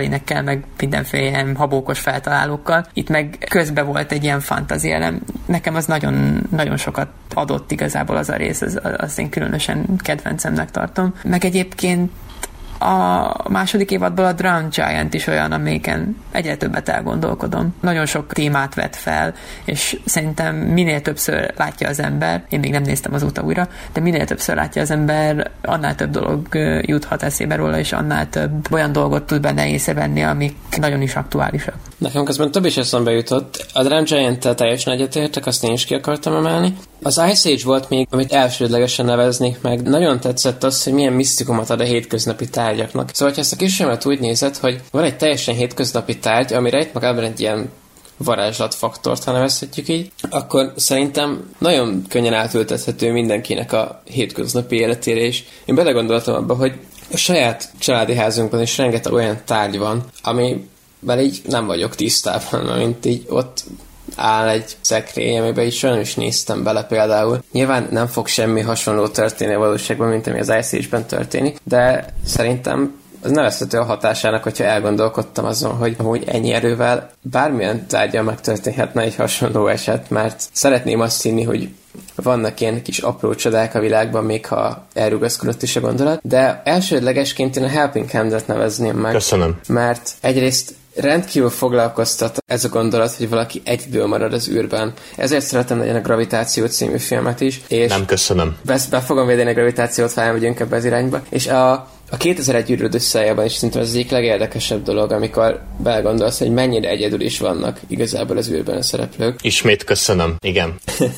Speaker 1: meg mindenféle ilyen habókos feltalálókkal. Itt meg közben volt egy ilyen fantasy elem. Nekem az nagyon, nagyon sokat adott igazából az a rész, az, azt én különösen kedvencemnek tartom. Meg egyébként a második évadból a Drowned Giant is olyan, amelyiken egyre többet elgondolkodom. Nagyon sok témát vet fel, és szerintem minél többször látja az ember, én még nem néztem azóta újra, de minél többször látja az ember, annál több dolog juthat eszébe róla, és annál több olyan dolgot tud benne észrevenni, amik nagyon is aktuálisak.
Speaker 3: Nekem közben több is eszembe jutott. A Drowned Giant-tel teljesen egyetértek, azt én is ki akartam emelni. Az Ice Age volt még, amit elsődlegesen neveznék meg. Nagyon tetszett az, hogy milyen misztikumot ad a hétköznapi tárgyaknak. Szóval, ha ezt a kisfilmet úgy nézed, hogy van egy teljesen hétköznapi tárgy, ami rejt magában egy ilyen varázslatfaktort, ha nevezhetjük így, akkor szerintem nagyon könnyen átültethető mindenkinek a hétköznapi életére, és én belegondoltam abba, hogy a saját családi házunkban is rengeteg olyan tárgy van, ami bár így nem vagyok tisztában, mint így ott áll egy szekrény, amiben is olyan is néztem bele például. Nyilván nem fog semmi hasonló történni a valóságban, mint ami az Ice Age-ben történik, de szerintem az nevezhető a hatásának, hogyha elgondolkodtam azon, hogy hogy ennyi erővel bármilyen tárgyan megtörténhetne egy hasonló eset, mert szeretném azt hinni, hogy vannak ilyen kis apró csodák a világban, még ha elrugaszkodott is a gondolat, de elsődlegesként én a Helping Hand-et nevezném meg.
Speaker 2: Köszönöm.
Speaker 3: Mert egyrészt rendkívül foglalkoztat ez a gondolat, hogy valaki egyedül marad az űrben. Ezért szeretem nagyon a Gravitáció című filmet is. És
Speaker 2: nem köszönöm.
Speaker 3: Be, be fogom védeni a Gravitációt, ha elmegyünk ebbe az irányba. És a A kétezer-egy űröd összeállában is szerintem ez az egyik legérdekesebb dolog, amikor belegondolsz, hogy mennyire egyedül is vannak igazából az űrben a szereplők.
Speaker 2: Ismét köszönöm, igen.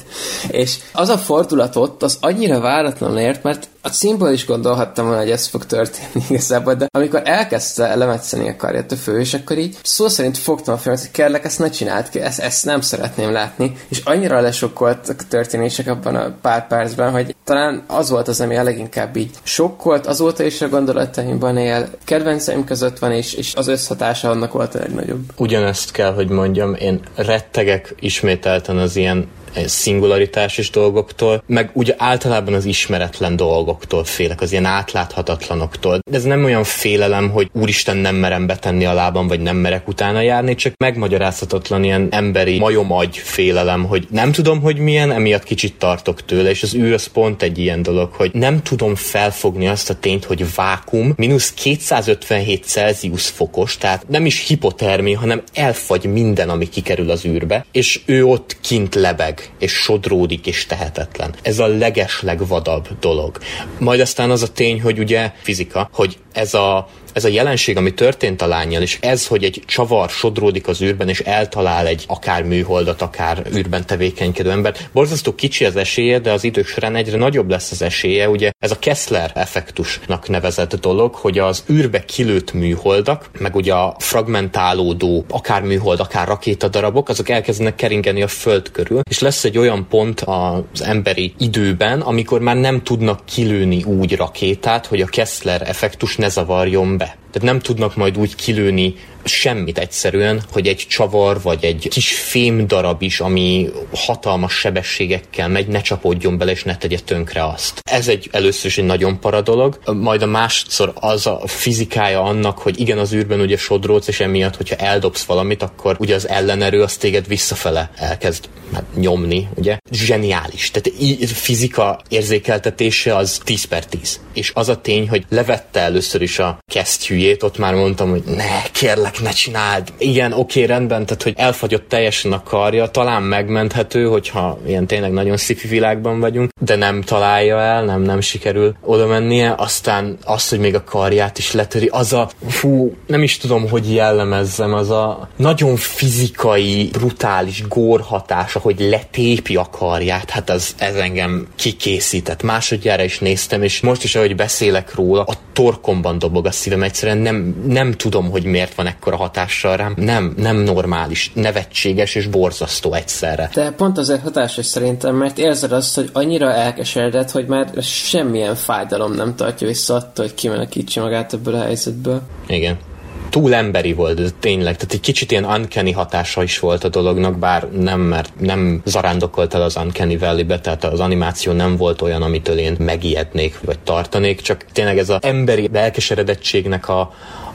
Speaker 3: És az a fordulat ott, az annyira váratlanul ért, mert a címből is gondolhattam volna, hogy ez fog történni igazából, de amikor elkezdte lemetszeni a karját a főhős, akkor így szó szerint fogtam a filmet, hogy kérlek, ezt ne csináld ki, ezt, ezt nem szeretném látni, és annyira lesokkolt a történések abban a pár percben, hogy talán az volt az, ami a leginkább így sokkolt, azóta is a gondolataimban él, kedvenceim között van, és, és az összhatása annak volt a legnagyobb.
Speaker 2: Ugyanezt kell, hogy mondjam, én rettegek ismételten az ilyen szingularitásos dolgoktól, meg ugye általában az ismeretlen dolgoktól félek, az ilyen átláthatatlanoktól. De ez nem olyan félelem, hogy úristen, nem merem betenni a lábam, vagy nem merek utána járni, csak megmagyarázhatatlan ilyen emberi majomagy félelem, hogy nem tudom, hogy milyen, emiatt kicsit tartok tőle, és az űr az pont egy ilyen dolog, hogy nem tudom felfogni azt a tényt, hogy vákum, mínusz kétszázötvenhét Celsius fokos, tehát nem is hipotermia, hanem elfagy minden, ami kikerül az űrbe, és ő ott kint lebeg, és sodródik, és tehetetlen. Ez a legeslegvadabb dolog. Majd aztán az a tény, hogy ugye fizika, hogy ez a Ez a jelenség, ami történt a lánnyal, és ez, hogy egy csavar sodródik az űrben, és eltalál egy akár műholdat, akár űrben tevékenykedő ember. Borzasztó kicsi az esélye, de az idők során egyre nagyobb lesz az esélye. Ugye ez a Kessler effektusnak nevezett dolog, hogy az űrbe kilőtt műholdak, meg ugye a fragmentálódó akár műhold, akár rakétadarabok, azok elkezdenek keringeni a Föld körül, és lesz egy olyan pont az emberi időben, amikor már nem tudnak kilőni úgy rakétát, hogy a Kessler effektus ne zavarjon be. Tehát nem tudnak majd úgy kilőni semmit egyszerűen, hogy egy csavar vagy egy kis fémdarab is, ami hatalmas sebességekkel megy, ne csapódjon bele és ne tegye tönkre azt. Ez egy először is egy nagyon para dolog, majd a másodszor az a fizikája annak, hogy igen, az űrben ugye sodródsz, és emiatt, hogyha eldobsz valamit, akkor ugye az ellenerő az téged visszafele elkezd hát, nyomni, ugye? Zseniális. Tehát így fizika érzékeltetése az tíz per tíz. És az a tény, hogy levette először is a kesztyűjét, ott már mondtam, hogy ne, kérlek, ne csináld. Igen, oké, rendben, tehát hogy elfagyott teljesen a karja, talán megmenthető, hogyha ilyen tényleg nagyon sci-fi világban vagyunk, de nem találja el, nem, nem sikerül oda mennie, aztán az, hogy még a karját is letöri, az a, fú, nem is tudom, hogy jellemezzem, az a nagyon fizikai, brutális górhatása, hogy letépi a karját, hát az, ez engem kikészített. Másodjára is néztem, és most is, ahogy beszélek róla, a torkomban dobog a szívem, egyszerűen nem, nem tudom, hogy miért van ekkora hatással rám. Nem, nem normális, nevetséges és borzasztó egyszerre.
Speaker 3: De pont azért hatásos szerintem, mert érzed azt, hogy annyira elkeseredett, hogy már semmilyen fájdalom nem tartja vissza attól, hogy kimenekítse magát ebből a helyzetből.
Speaker 2: Igen. Túl emberi volt, ez tényleg. Tehát egy kicsit ilyen uncanny hatása is volt a dolognak, bár nem, mert nem zarándokolt el az Uncanny Valley-be, tehát az animáció nem volt olyan, amitől én megijednék, vagy tartanék, csak tényleg ez az emberi elkeseredettségnek a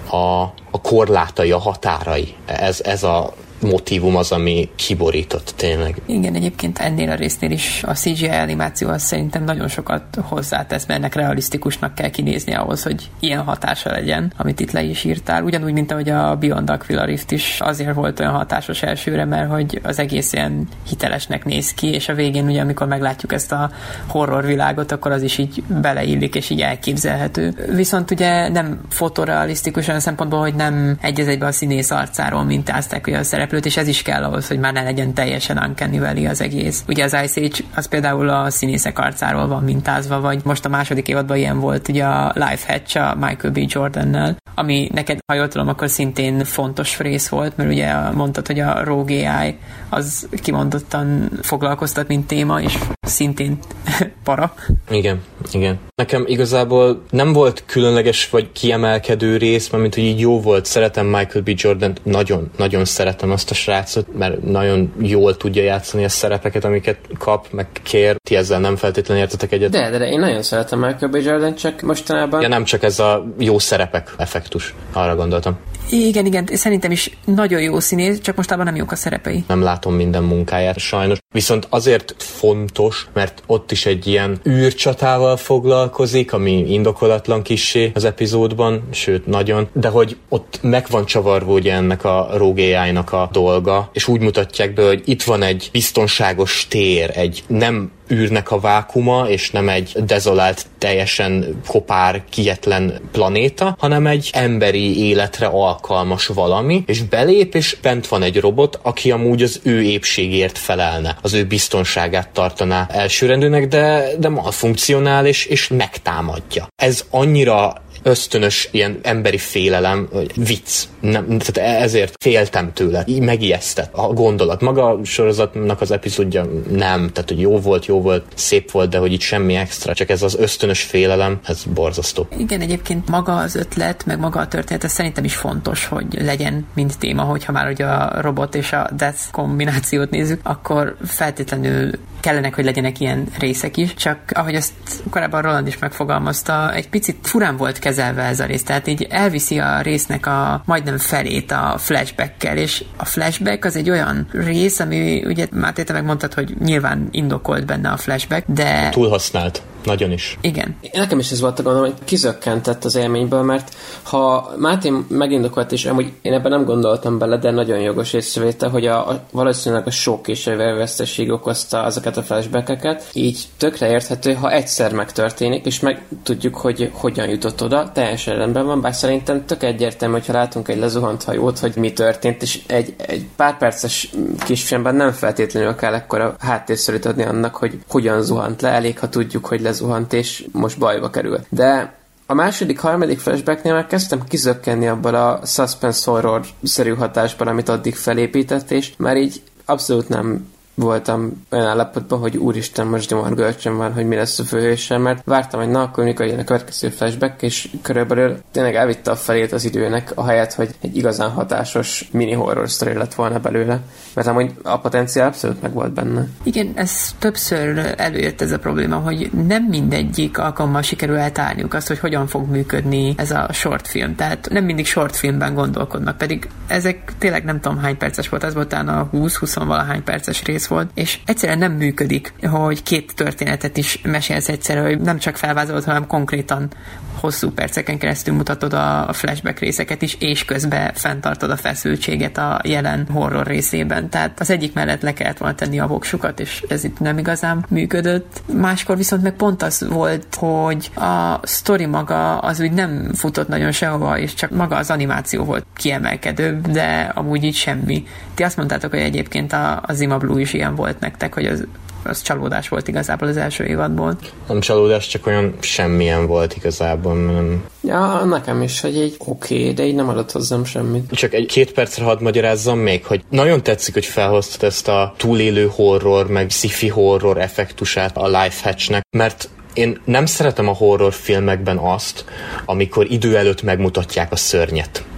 Speaker 2: a, a korlátai, a határai. Ez, ez a motívum az, ami kiborított tényleg.
Speaker 1: Igen, egyébként ennél a résznél is a cé gé i animáció az szerintem nagyon sokat hozzátesz, mert ennek realisztikusnak kell kinézni ahhoz, hogy ilyen hatása legyen, amit itt le is írtál. Ugyanúgy, mint ahogy a Beyond Aquila Rift is azért volt olyan hatásos elsőre, mert hogy az egész ilyen hitelesnek néz ki, és a végén ugye, amikor meglátjuk ezt a horror világot, akkor az is így beleillik, és így elképzelhető. Viszont ugye nem fotorealisztikus olyan szempontból, hogy nem egy az egyben a színész arcáról mintázták ugye a szereplőt, és ez is kell ahhoz, hogy már ne legyen teljesen Uncanny Valley az egész. Ugye az Ice Age az például a színészek arcáról van mintázva, vagy most a második évadban ilyen volt ugye a Life Hatch a Michael B. Jordannel, ami neked, ha jól tudom, akkor szintén fontos rész volt, mert ugye mondtad, hogy a Rogue á i az kimondottan foglalkoztat, mint téma, és szintén para.
Speaker 2: Igen, igen. Nekem igazából nem volt különleges vagy kiemelkedő rész, mert mint hogy így jó volt. Szeretem Michael B. Jordant, nagyon, nagyon szeretem azt a srácot, mert nagyon jól tudja játszani a szerepeket, amiket kap, meg kér. Ti ezzel nem feltétlenül értetek egyet.
Speaker 3: De, de, de én nagyon szeretem Michael B. Jordan, csak mostanában...
Speaker 2: Ja, nem csak ez a jó szerepek effektus. Arra gondoltam.
Speaker 1: Igen, igen, szerintem is nagyon jó színész, csak mostában nem jók a szerepei.
Speaker 2: Nem látom minden munkáját, sajnos. Viszont azért fontos, mert ott is egy ilyen űrcsatával foglalkozik, ami indokolatlan kissé az epizódban, sőt nagyon, de hogy ott meg van csavarva ugye ennek a Rogue á i-nak a dolga, és úgy mutatják be, hogy itt van egy biztonságos tér, egy nem űrnek a vákuma, és nem egy dezolált, teljesen kopár, kietlen planéta, hanem egy emberi életre alkalmas valami, és belép, és bent van egy robot, aki amúgy az ő épségért felelne, az ő biztonságát tartaná elsőrendűnek, de, de malfunkcionál, és, és megtámadja. Ez annyira ösztönös ilyen emberi félelem, vicc. Nem, tehát ezért féltem tőle. Így megijesztett a gondolat. Maga a sorozatnak az epizódja nem, tehát hogy jó volt, jó volt, szép volt, de hogy itt semmi extra, csak ez az ösztönös félelem, ez borzasztó.
Speaker 1: Igen, egyébként maga az ötlet, meg maga a történet, ez szerintem is fontos, hogy legyen mint téma, hogyha már ugye a robot és a death kombinációt nézzük, akkor feltétlenül kellenek, hogy legyenek ilyen részek is, csak ahogy azt korábban Roland is megfogalmazta, egy picit furán volt kezelve ez a rész, tehát így elviszi a résznek a majdnem felét a flashbackkel, és a flashback az egy olyan rész, ami ugye Máté, te megmondtad, hogy nyilván indokolt benne a flashback, de...
Speaker 2: Túlhasznált. Nagyon is.
Speaker 1: Igen.
Speaker 3: Nekem is ez volt a gondolom, hogy kizökkentett az élményből, mert ha Máté megindokolt, és amúgy én ebben nem gondoltam bele, de nagyon jogos észrevétel, hogy a, a, valószínűleg a sok és a veszteség okozta azokat a flashbackeket, így tökre érthető, ha egyszer megtörténik, és meg tudjuk, hogy hogyan jutott oda, teljesen rendben van, bár szerintem tök egyértelmű, hogyha látunk egy lezuhant hajót, hogy mi történt, és egy, egy pár perces kisfilmben nem feltétlenül kell ekkora háttérszorít adni annak, hogy hogyan zuhant le, elég, ha tudjuk, hogy lezuhant, és most bajba kerül. De a második, harmadik flashbacknél már kezdtem kizökkenni abban a suspense horror-szerű hatásban, amit addig felépített, és már így abszolút nem voltam olyan állapotban, hogy úristen, most gyomor görcsöm van, hogy mi lesz a főhősem, mert vártam, hogy na, akkor mikor jön a következő flashback, és körülbelül tényleg elvitte a felét az időnek, ahelyett, hogy egy igazán hatásos mini horror sztori lett volna belőle. Mert amúgy a potenciál abszolút meg volt benne.
Speaker 1: Igen, ez többször előjött ez a probléma, hogy nem mindegyik alkalommal sikerül eltárniuk azt, hogy hogyan fog működni ez a shortfilm. Tehát nem mindig shortfilmben gondolkodnak, pedig ezek tényleg nem tudom hány perces volt, ez volt talán a húsz-húsz valahány perces rész volt, és egyszerűen nem működik, hogy két történetet is mesélsz egyszerre, hogy nem csak felvázolod, hanem konkrétan hosszú perceken keresztül mutatod a flashback részeket is, és közben fenntartod a feszültséget a jelen horror részében. Tehát az egyik mellett le kellett volna tenni a voksukat, és ez itt nem igazán működött. Máskor viszont meg pont az volt, hogy a sztori maga az úgy nem futott nagyon sehova, és csak maga az animáció volt kiemelkedőbb, de amúgy így semmi. Ti azt mondtátok, hogy egyébként a, a Zima Blue is ilyen volt nektek, hogy az az csalódás volt igazából az első évadból. Nem
Speaker 2: csalódás, csak olyan semmilyen volt igazából. Nem.
Speaker 3: Ja, nekem is, hogy egy oké, okay, de így nem adott hozzám semmit.
Speaker 2: Csak egy két percre hadd magyarázzam még, hogy nagyon tetszik, hogy felhoztad ezt a túlélő horror, meg sci-fi horror effektusát a Life Hatchnek, mert én nem szeretem a horrorfilmekben azt, amikor idő előtt megmutatják a szörnyet.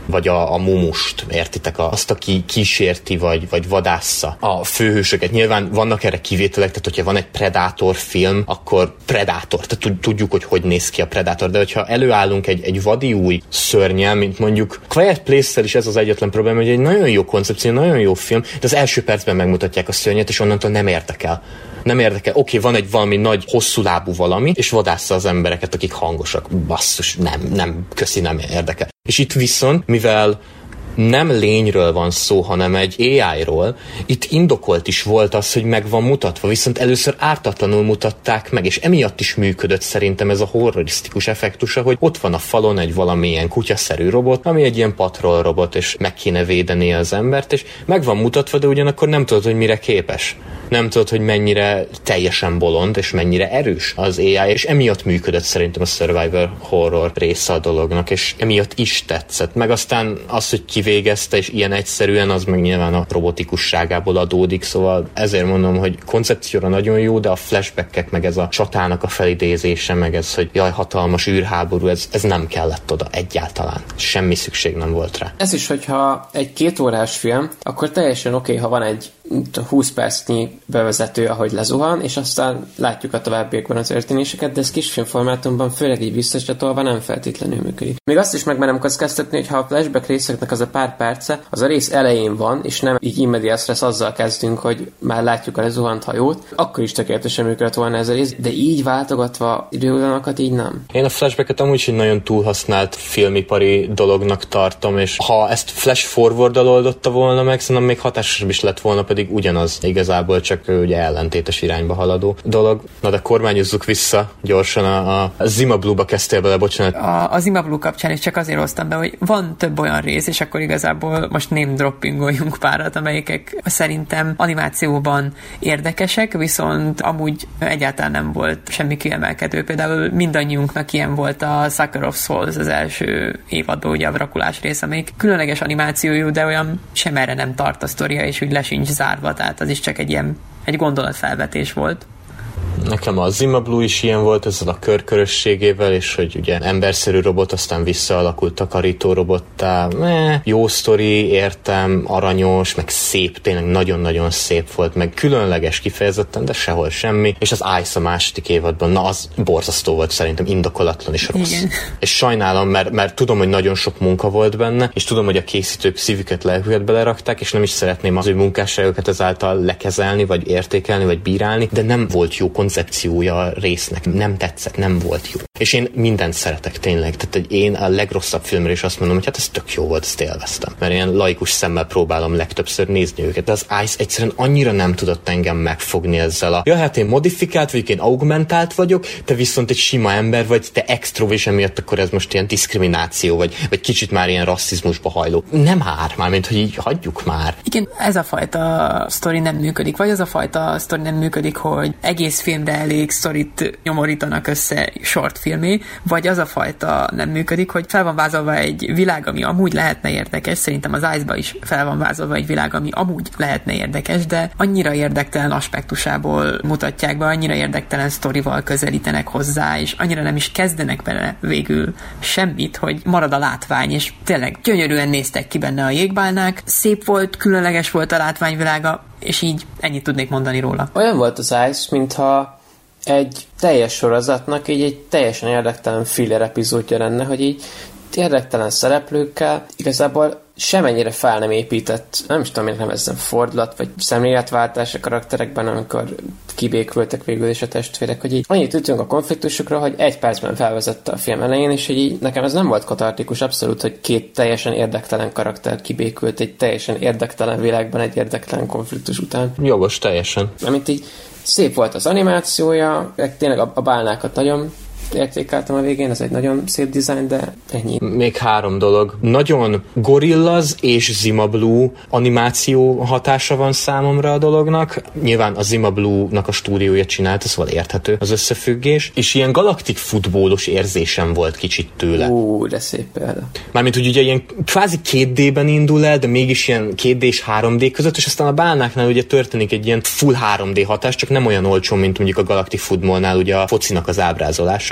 Speaker 2: vagy a, a mumust, értitek? Azt, aki kísérti, vagy, vagy vadásza a főhősöket. Nyilván vannak erre kivételek, tehát hogyha van egy Predator film, akkor Predator, tehát tudjuk, hogy hogy néz ki a Predator, de hogyha előállunk egy, egy vadi új szörnyel, mint mondjuk Quiet Place-szel is ez az egyetlen probléma, hogy egy nagyon jó koncepció, nagyon jó film, de az első percben megmutatják a szörnyet, és onnantól nem érdekel. Nem érdekel. Oké, van egy valami nagy, hosszú lábú valami, és vadásza az embereket, akik hangosak. Basszus, nem, nem, köszi, nem érdekel. És itt viszont, mivel nem lényről van szó, hanem egy á í-ról, itt indokolt is volt az, hogy meg van mutatva, viszont először ártatlanul mutatták meg, és emiatt is működött szerintem ez a horrorisztikus effektusa, hogy ott van a falon egy valamilyen kutyaszerű robot, ami egy ilyen patrol robot, és meg kéne védeni az embert, és meg van mutatva, de ugyanakkor nem tudod, hogy mire képes. Nem tudod, hogy mennyire teljesen bolond, és mennyire erős az á í, és emiatt működött szerintem a survivor horror része a dolognak, és emiatt is tetszett. Meg aztán az, hogy kivégezte, és ilyen egyszerűen, az meg nyilván a robotikusságából adódik, szóval ezért mondom, hogy koncepcióra nagyon jó, de a flashbackek, meg ez a csatának a felidézése, meg ez, hogy jaj, hatalmas űrháború, ez, ez nem kellett oda egyáltalán. Semmi szükség nem volt rá.
Speaker 3: Ez is, hogyha egy két órás film, akkor teljesen oké, okay, ha van egy húsz percnyi bevezető, ahogy lezuhan, és aztán látjuk a továbbiakban az történéseket, de ez kisfilmformátumban, főleg így visszacsatolva nem feltétlenül működik. Még azt is megmerem kockáztatni, hogy ha a flashback részeknek az a pár perce, az a rész elején van, és nem így immediate lesz azzal kezdünk, hogy már látjuk a lezuhant hajót, akkor is tökéletesen működött volna ez a rész, de így váltogatva időudanokat így nem.
Speaker 2: Én a flashbacket amúgy egy nagyon túlhasznált filmipari dolognak tartom, és ha ezt flash forward-dal oldotta volna meg, szerintem még hatásosabb is lett volna, pedig ugyanaz igazából, csak ugye ellentétes irányba haladó dolog. Na de kormányozzuk vissza gyorsan a, a Zima Blue-ba kezdtél bele, bocsánat.
Speaker 1: A, a Zima Blue kapcsán is csak azért hoztam be, hogy van több olyan rész, és akkor igazából most name droppingoljunk párat, amelyikek szerintem animációban érdekesek, viszont amúgy egyáltalán nem volt semmi kiemelkedő. Például mindannyiunknak ilyen volt a Sucker of Souls az első évadban, ugye a vrakulás rész, amelyik különleges animációjú, de olyan sem erre nem tart a sztoria, és úgy le sincs zárva, tehát az is csak egy ilyen egy gondolatfelvetés volt.
Speaker 2: Nekem a Zima Blue is ilyen volt ezzel a körkörösségével, és hogy ugye emberszerű robot, aztán visszaalakult takarító robottá. Meh, jó sztori, értem, aranyos, meg szép, tényleg nagyon-nagyon szép volt, meg különleges kifejezetten, de sehol semmi. És az Ice a második évadban, na az borzasztó volt szerintem, indokolatlan és rossz. Igen. És sajnálom, mert, mert tudom, hogy nagyon sok munka volt benne, és tudom, hogy a készítők szívüket, lelküket belerakták, és nem is szeretném az ő munkásságokat ezáltal lekezelni, vagy értékelni, vagy bírálni, de nem volt jó koncepciója a résznek. Nem tetszett, nem volt jó. És én mindent szeretek tényleg. Tehát én a legrosszabb filmre is azt mondom, hogy hát ez tök jó volt, ezt élveztem. Mert ilyen laikus szemmel próbálom legtöbbször nézni őket. De az Ice egyszerűen annyira nem tudott engem megfogni ezzel a ja, hát én modifikált vagyok, én augmentált vagyok, te viszont egy sima ember vagy, te extrovert, és emiatt akkor ez most ilyen diszkrimináció, vagy, vagy kicsit már ilyen rasszizmusba hajló. Nem már, mármint, hogy így hagyjuk már.
Speaker 1: Igen, ez a fajta sztori nem működik. Vagy az a fajta sztori nem működik, hogy egész filmre elég sztorit nyomorítanak össze short filmé, vagy az a fajta nem működik, hogy fel van vázolva egy világ, ami amúgy lehetne érdekes, szerintem az Ice-ba is fel van vázolva egy világ, ami amúgy lehetne érdekes, de annyira érdektelen aspektusából mutatják be, annyira érdektelen sztorival közelítenek hozzá, és annyira nem is kezdenek bele végül semmit, hogy marad a látvány, és tényleg gyönyörűen néztek ki benne a jégbálnák, szép volt, különleges volt a látványvilága, és így ennyit tudnék mondani róla.
Speaker 3: Olyan volt az Ice, mintha egy teljes sorozatnak így egy teljesen érdektelen filler epizódja lenne, hogy így érdektelen szereplőkkel igazából semennyire fel nem épített, nem is tudom, miért nevezzem, fordulat, vagy szemléletváltás a karakterekben, amikor kibékültek végül is a testvérek, hogy így annyit ütünk a konfliktusokról, hogy egy percben felvezette a film elején, és hogy így nekem ez nem volt katartikus abszolút, hogy két teljesen érdektelen karakter kibékült egy teljesen érdektelen világban egy érdektelen konfliktus után.
Speaker 2: Jogos, teljesen.
Speaker 3: Amit így szép volt az animációja, tényleg a, a bálnákat nagyon értékeltem a végén, ez egy nagyon szép dizájn, de ennyi.
Speaker 2: Még három dolog. Nagyon Gorillaz és Zima Blue animáció hatása van számomra a dolognak. Nyilván a Zima Blue-nak a stúdiója csinálta, szóval érthető az összefüggés, és ilyen galaktik futbólos érzésem volt kicsit tőle.
Speaker 3: Ú, de szép példa.
Speaker 2: Mármint, hogy ugye ilyen kvázi két dé-ben indul el, de mégis ilyen két dé és három dé között, és aztán a bálnáknál ugye történik egy ilyen full három dé hatás, csak nem olyan olcsó, mint mondjuk a galaktik futbólnál ugye a focinak az ábrázolása.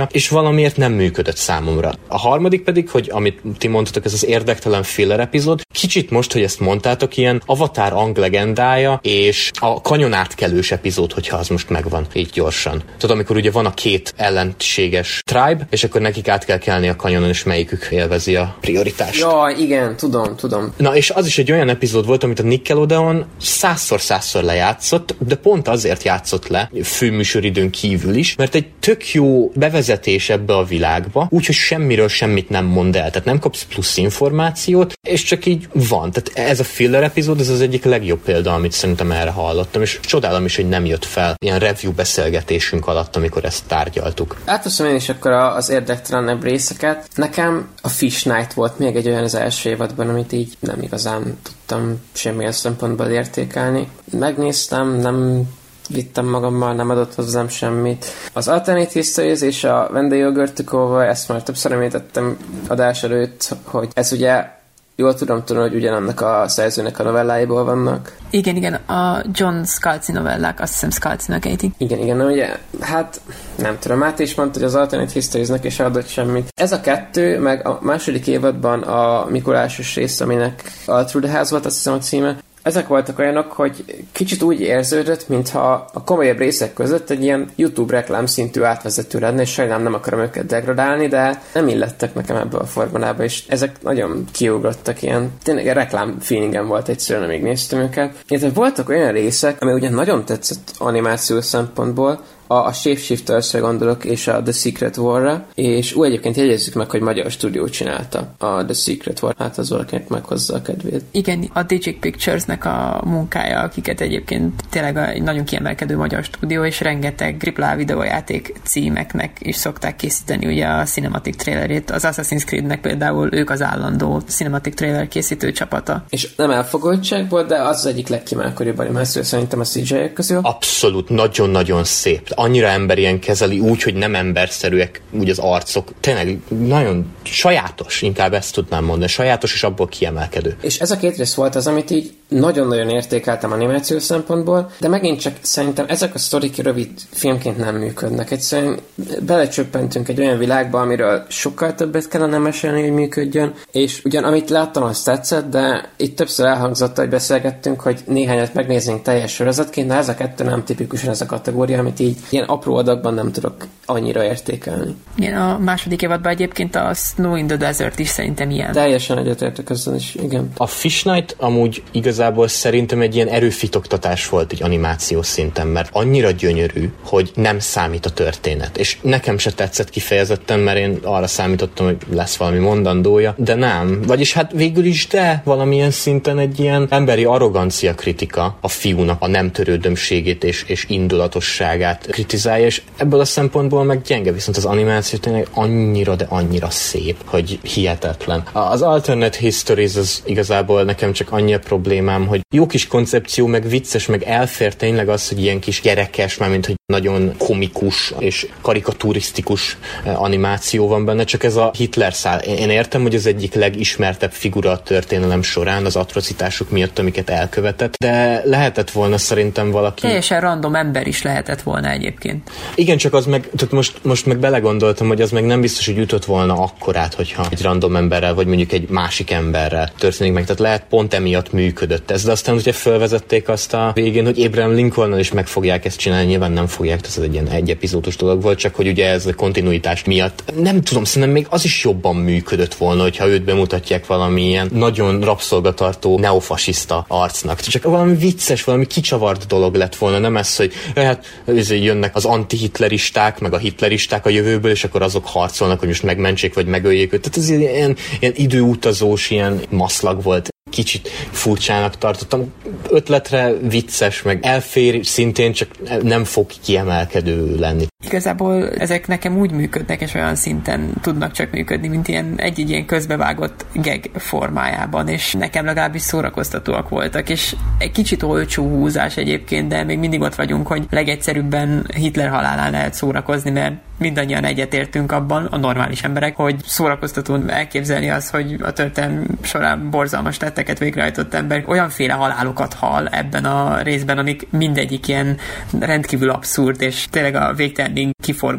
Speaker 2: és valamiért nem működött számomra. A harmadik pedig, hogy amit ti mondtatok, ez az érdektelen filler epizód, kicsit most, hogy ezt mondtátok, ilyen Avatar Aang legendája, és a kanyonátkelős epizód, hogyha az most megvan, így gyorsan. Tudod, amikor ugye van a két ellenséges tribe, és akkor nekik át kell kelni a kanyonon, és melyikük élvezi a prioritást.
Speaker 3: Ja, igen, tudom, tudom.
Speaker 2: Na, és az is egy olyan epizód volt, amit a Nickelodeon százszor százszor lejátszott, de pont azért játszott le, főműsoridőn kívül is, mert egy tök jó bevezetés ebbe a világba, úgyhogy semmiről semmit nem mond el, tehát nem kapsz plusz információt, és csak így van. Tehát ez a filler epizód, ez az egyik legjobb példa, amit szerintem erre hallottam, és csodálom is, hogy nem jött fel ilyen review beszélgetésünk alatt, amikor ezt tárgyaltuk.
Speaker 3: Átveszem én is akkor az érdektelenebb részeket. Nekem a Fish Night volt még egy olyan az első évadban, amit így nem igazán tudtam semmilyen szempontból értékelni. Megnéztem, nem vittem magammal, nem adott hozzám semmit. Az Alternate Histories és a When the Yogurt Took Over, ezt már többször említettem adás előtt, hogy ez ugye jól tudom tudni, hogy ugyanannak a szerzőnek a novelláiból vannak.
Speaker 1: Igen, igen, a John Scalzi novellák, azt hiszem Scalzi-nak ejtik.
Speaker 3: Igen, igen, ugye, hát nem tudom, Máté is mondta, hogy az Alternate Histories-nek is adott semmit. Ez a kettő, meg a második évadban a Mikulásos rész, aminek All Through the House volt, azt hiszem a címe, ezek voltak olyanok, hogy kicsit úgy érződött, mintha a komolyabb részek között egy ilyen YouTube reklám szintű átvezető lenne, és sajnálom nem akarom őket degradálni, de nem illettek nekem ebbe a formába, és ezek nagyon kiugrottak, ilyen tényleg a reklám feelingem volt egyszerűen, amíg néztem őket. Illetve voltak olyan részek, ami ugye nagyon tetszett animációs szempontból, a, a Shapeshiftersre gondolok, és a The Secret War-ra, és úgy egyébként jegyezzük meg, hogy magyar stúdió csinálta a The Secret War, hát az valakinek meghozza a kedvét.
Speaker 1: Igen, a Digic Pictures-nek a munkája, akiket egyébként tényleg egy nagyon kiemelkedő magyar stúdió, és rengeteg tripla á videójáték címeknek is szokták készíteni ugye a cinematic trailerét. Az Assassin's Creed-nek például ők az állandó cinematic trailer készítő csapata.
Speaker 3: És nem elfogultságból, de az az egyik legkiemelkedőbb animáció szerintem a cé gé í-ek közül.
Speaker 2: Abszolút, nagyon-nagyon szép. Annyira emberien kezeli úgy, hogy nem emberszerűek úgy az arcok. Tényleg nagyon sajátos, inkább ezt tudnám mondani. Sajátos és abból kiemelkedő.
Speaker 3: És ez a két rész volt az, amit így nagyon-nagyon értékeltem animációs szempontból, de megint csak szerintem ezek a sztorik rövid filmként nem működnek. Egyszerűen belecsöppentünk egy olyan világba, amiről sokkal többet kellene mesélni, hogy működjön, és ugyan amit láttam, azt tetszett, de itt többször elhangzott, hogy beszélgettünk, hogy néhányat megnézzünk teljes sorozatként, de ez a kettő nem tipikusan ez a kategória, amit így ilyen apró adagban nem tudok annyira értékelni.
Speaker 1: Igen, a második évadban egyébként a Snow in the Desert is szerintem ilyen.
Speaker 3: Teljesen egyetértek ezzel is, igen.
Speaker 2: A Fish Night amúgy igazából szerintem egy ilyen erőfitoktatás volt egy animációs szinten, mert annyira gyönyörű, hogy nem számít a történet. És nekem se tetszett kifejezetten, mert én arra számítottam, hogy lesz valami mondandója, de nem. Vagyis hát végül is, de valamilyen szinten egy ilyen emberi arrogancia kritika a fiúnak a nem törődömségét és, és indulatosságát kritizálja, és ebből a szempontból meg gyenge, viszont az animáció tényleg annyira, de annyira szép, hogy hihetetlen. Az Alternate Histories az igazából nekem csak annyi a problémám, hogy jó kis koncepció, meg vicces, meg elfér tényleg az, hogy ilyen kis gyerekes, mármint hogy nagyon komikus és karikaturisztikus animáció van benne, csak ez a Hitler szál. Én értem, hogy az egyik legismertebb figura a történelem során az atrocitások miatt, amiket elkövetett, de lehetett volna szerintem valaki...
Speaker 1: Teljesen random ember is lehetett volna egyébként.
Speaker 2: Igen, csak az meg, tehát most, most meg belegondoltam, hogy az meg nem biztos, hogy jutott volna akkorát, hogyha egy random emberrel, vagy mondjuk egy másik emberrel történik meg. Tehát lehet pont emiatt működött ez, de aztán ugye felvezették azt a végén, hogy Abraham Lincolnnal is meg fogják ezt csinálni, nyilván nem fogják, ez egy ilyen egy epizódos dolog volt, csak hogy ugye ez a kontinuitás miatt. Nem tudom, szerintem még az is jobban működött volna, hogyha őt bemutatják valamilyen nagyon rabszolgatartó neofasiszta arcnak. Csak valami vicces, valami kicsavart dolog lett volna, nem ez, hogy hát jönnek az antihitleristák, meg a hitleristák a jövőből, és akkor azok harcolnak, hogy most megmentsék, vagy megöljék őt. Tehát ez ilyen, ilyen időutazós, ilyen maszlag volt. Kicsit furcsának tartottam. Ötletre vicces, meg elfér szintén, csak nem fog kiemelkedő lenni.
Speaker 1: Igazából ezek nekem úgy működnek, és olyan szinten tudnak csak működni, mint ilyen egy-egy ilyen közbevágott gag formájában, és nekem legalábbis szórakoztatóak voltak, és egy kicsit olcsó húzás egyébként, de még mindig ott vagyunk, hogy legegyszerűbben Hitler halálán lehet szórakozni, mert mindannyian egyetértünk abban, a normális emberek, hogy szórakoztatón elképzelni az, hogy a történelem során borzalmas tetteket végrehajtott ember olyanféle halálokat hal ebben a részben, amik mindegyik ilyen rendkívül abszurd, és tényleg a végtelenül kiforgatott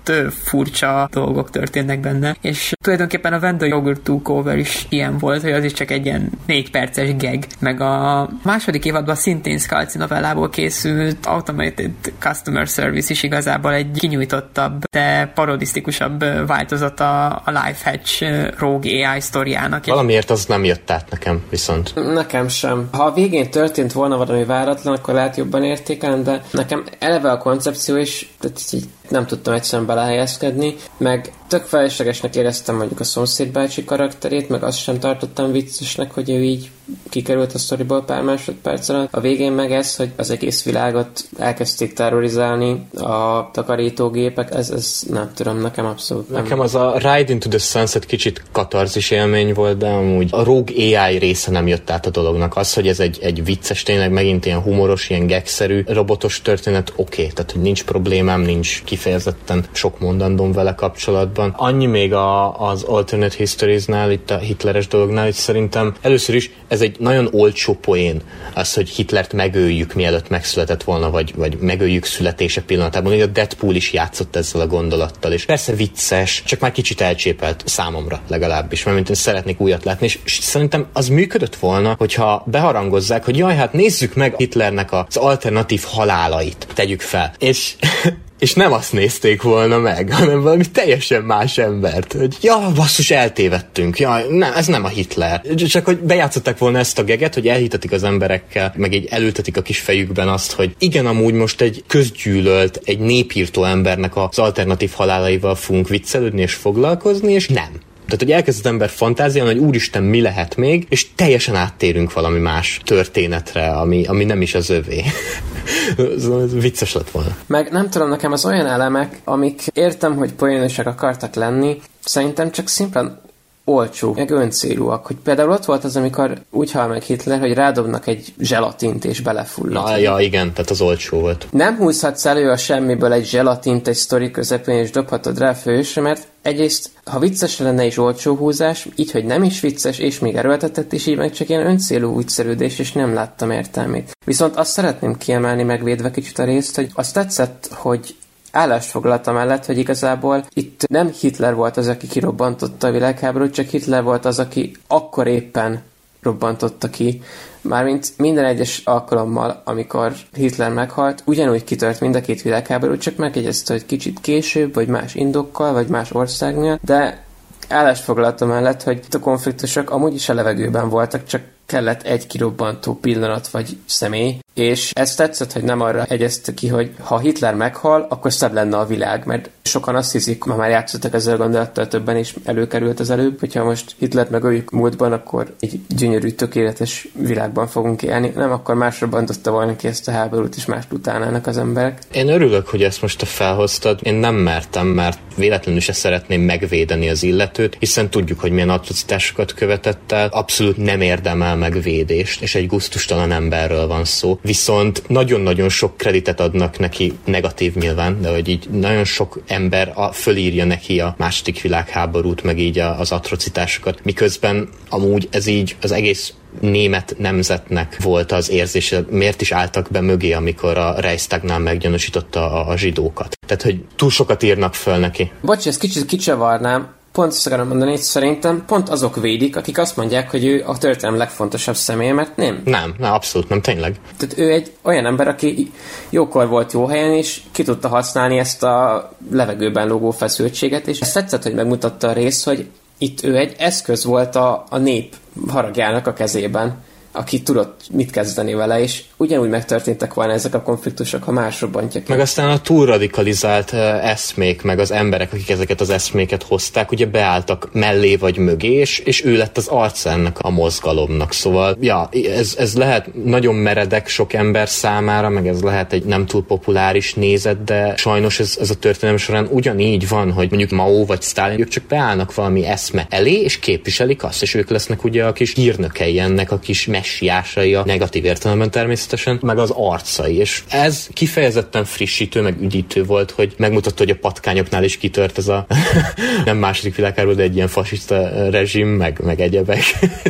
Speaker 1: ott furcsa dolgok történnek benne, és tulajdonképpen a When the Yogurt Took Over is ilyen volt, hogy az is csak egy ilyen négy perces gag, meg a második évadban szintén Scalzi novellából készült Automated Customer Service is igazából egy kinyújtottabb, de parodisztikusabb változata a Lifehatch Rogue á i sztoriának.
Speaker 2: Valamiért az nem jött át nekem, viszont.
Speaker 3: Nekem sem. Ha a végén történt volna valami váratlan, akkor lehet jobban értékelni, de nekem eleve a koncepció is, tehát így nem tudtam egyszerűen belehelyezkedni, meg tök feleslegesnek éreztem mondjuk a szomszédbácsi karakterét, meg azt sem tartottam viccesnek, hogy ő így kikerült a sztoriból pár másodperc alatt. A végén meg ez, hogy az egész világot elkezdték terrorizálni a takarítógépek, ez, ez nem tudom, nekem abszolút nem.
Speaker 2: Nekem az a Ride into the Sunset kicsit katarzis élmény volt, de amúgy a Rogue á i része nem jött át a dolognak. Az, hogy ez egy, egy vicces, tényleg megint ilyen humoros, ilyen gagszerű, robotos történet, oké, okay. Tehát hogy nincs problémám, nincs kifejezetten sok mondandóm vele kapcsolatban. Annyi még a, az Alternate Histories-nál, itt a hitleres dolognál, hogy szerintem először is ez egy nagyon olcsó poén, az, hogy Hitlert megöljük, mielőtt megszületett volna, vagy, vagy megöljük születése pillanatában. Ugye a Deadpool is játszott ezzel a gondolattal, és persze vicces, csak már kicsit elcsépelt számomra legalábbis, mert mint én szeretnék újat látni, és, és szerintem az működött volna, hogyha beharangozzák, hogy jaj, hát nézzük meg Hitlernek az alternatív halálait, tegyük fel. És és nem azt nézték volna meg, hanem valami teljesen más embert. Hogy ja, basszus, eltévedtünk. Ja, ne, ez nem a Hitler. Csak hogy bejátszották volna ezt a geget, hogy elhitetik az emberekkel, meg így elültetik a kis fejükben azt, hogy igen, amúgy most egy közgyűlölt, egy népírtó embernek az alternatív halálaival fogunk viccelődni és foglalkozni, és nem. Tehát, hogy elkezd az ember fantáziálni, hogy úristen, mi lehet még, és teljesen áttérünk valami más történetre, ami, ami nem is az övé. Ez vicces lett volna.
Speaker 3: Meg nem tudom, nekem az olyan elemek, amik értem, hogy poénosak akartak lenni, szerintem csak szimplán olcsó, meg öncélúak. Hogy például ott volt az, amikor úgy hal meg Hitler, hogy rádobnak egy zselatint és belefullad.
Speaker 2: Na, ja, igen, tehát az olcsó volt.
Speaker 3: Nem húzhatsz elő a semmiből egy zselatint egy sztori közepén, és dobhatod rá fősre, mert egyrészt, ha vicces lenne is olcsó húzás, így, hogy nem is vicces, és még erőltetett, és így meg csak ilyen öncélú viccelődés, és nem láttam értelmét. Viszont azt szeretném kiemelni, megvédve kicsit a részt, hogy azt tetszett, hogy állást foglalt mellett, hogy igazából itt nem Hitler volt az, aki kirobbantotta a világháborút, csak Hitler volt az, aki akkor éppen robbantotta ki. Mármint minden egyes alkalommal, amikor Hitler meghalt, ugyanúgy kitört mind a két világháború, csak megjegyezte, hogy kicsit később, vagy más indokkal, vagy más országnél, de állást foglalta mellett, hogy a konfliktusok amúgy is a levegőben voltak, csak kellett egy kirobbantó pillanat vagy személy, és ez tetszett, hogy nem arra hegyezte ki, hogy ha Hitler meghal, akkor szebb lenne a világ, mert sokan azt hiszik, ma már játszottak ezzel a gondolattal többen, és előkerült az előbb, hogyha most Hitlert megöljük múltban, akkor egy gyönyörű, tökéletes világban fogunk élni. Nem, akkor másra bontotta volna ki ezt a háborút, és mást utálnának az emberek.
Speaker 2: Én örülök, hogy ezt most te felhoztad. Én nem mertem, mert véletlenül se szeretném megvédeni az illetőt, hiszen tudjuk, hogy milyen atrocitásokat követett el. Abszolút nem érdemel meg védést, és egy gusztustalan emberről van szó. Viszont nagyon-nagyon sok kreditet adnak neki, negatív nyilván, de hogy így nagyon sok ember a, fölírja neki a második világháborút, meg így a, az atrocitásokat, miközben amúgy ez így az egész német nemzetnek volt az érzése, miért is álltak be mögé, amikor a Reichstagnál meggyanúsította a, a zsidókat. Tehát, hogy túl sokat írnak föl neki.
Speaker 3: Bocs, ezt kicsit kicsavarnám, pont azt akarom mondani, hogy szerintem pont azok védik, akik azt mondják, hogy ő a történelem legfontosabb személye, mert nem.
Speaker 2: Nem, nem, abszolút nem, tényleg.
Speaker 3: Tehát ő egy olyan ember, aki jókor volt jó helyen, és ki tudta használni ezt a levegőben lógó feszültséget, és ezt tetszett, hogy megmutatta a rész, hogy itt ő egy eszköz volt a, a nép haragjának a kezében, aki tudott mit kezdeni vele, és ugyanúgy megtörténtek volna ezek a konfliktusok, ha más robbantja ki.
Speaker 2: Meg aztán a túl radikalizált uh, eszmék, meg az emberek, akik ezeket az eszméket hozták, ugye beálltak mellé vagy mögé, és, és ő lett az arca ennek a mozgalomnak. Szóval, ja, ez, ez lehet nagyon meredek sok ember számára, meg ez lehet egy nem túl populáris nézet, de sajnos ez, ez a történelem során ugyanígy van, hogy mondjuk Mao vagy Sztálin, ők csak beállnak valami eszme elé, és képviselik azt, és ők lesznek ugye a kis hírnökei ennek, a kis messiásai, a negatív értelemben természetesen, meg az arcai, és ez kifejezetten frissítő, meg üdítő volt, hogy megmutatta, hogy a patkányoknál is kitört ez a nem második világháború, de egy ilyen fasiszta rezsim, meg, meg egyebek. Szóval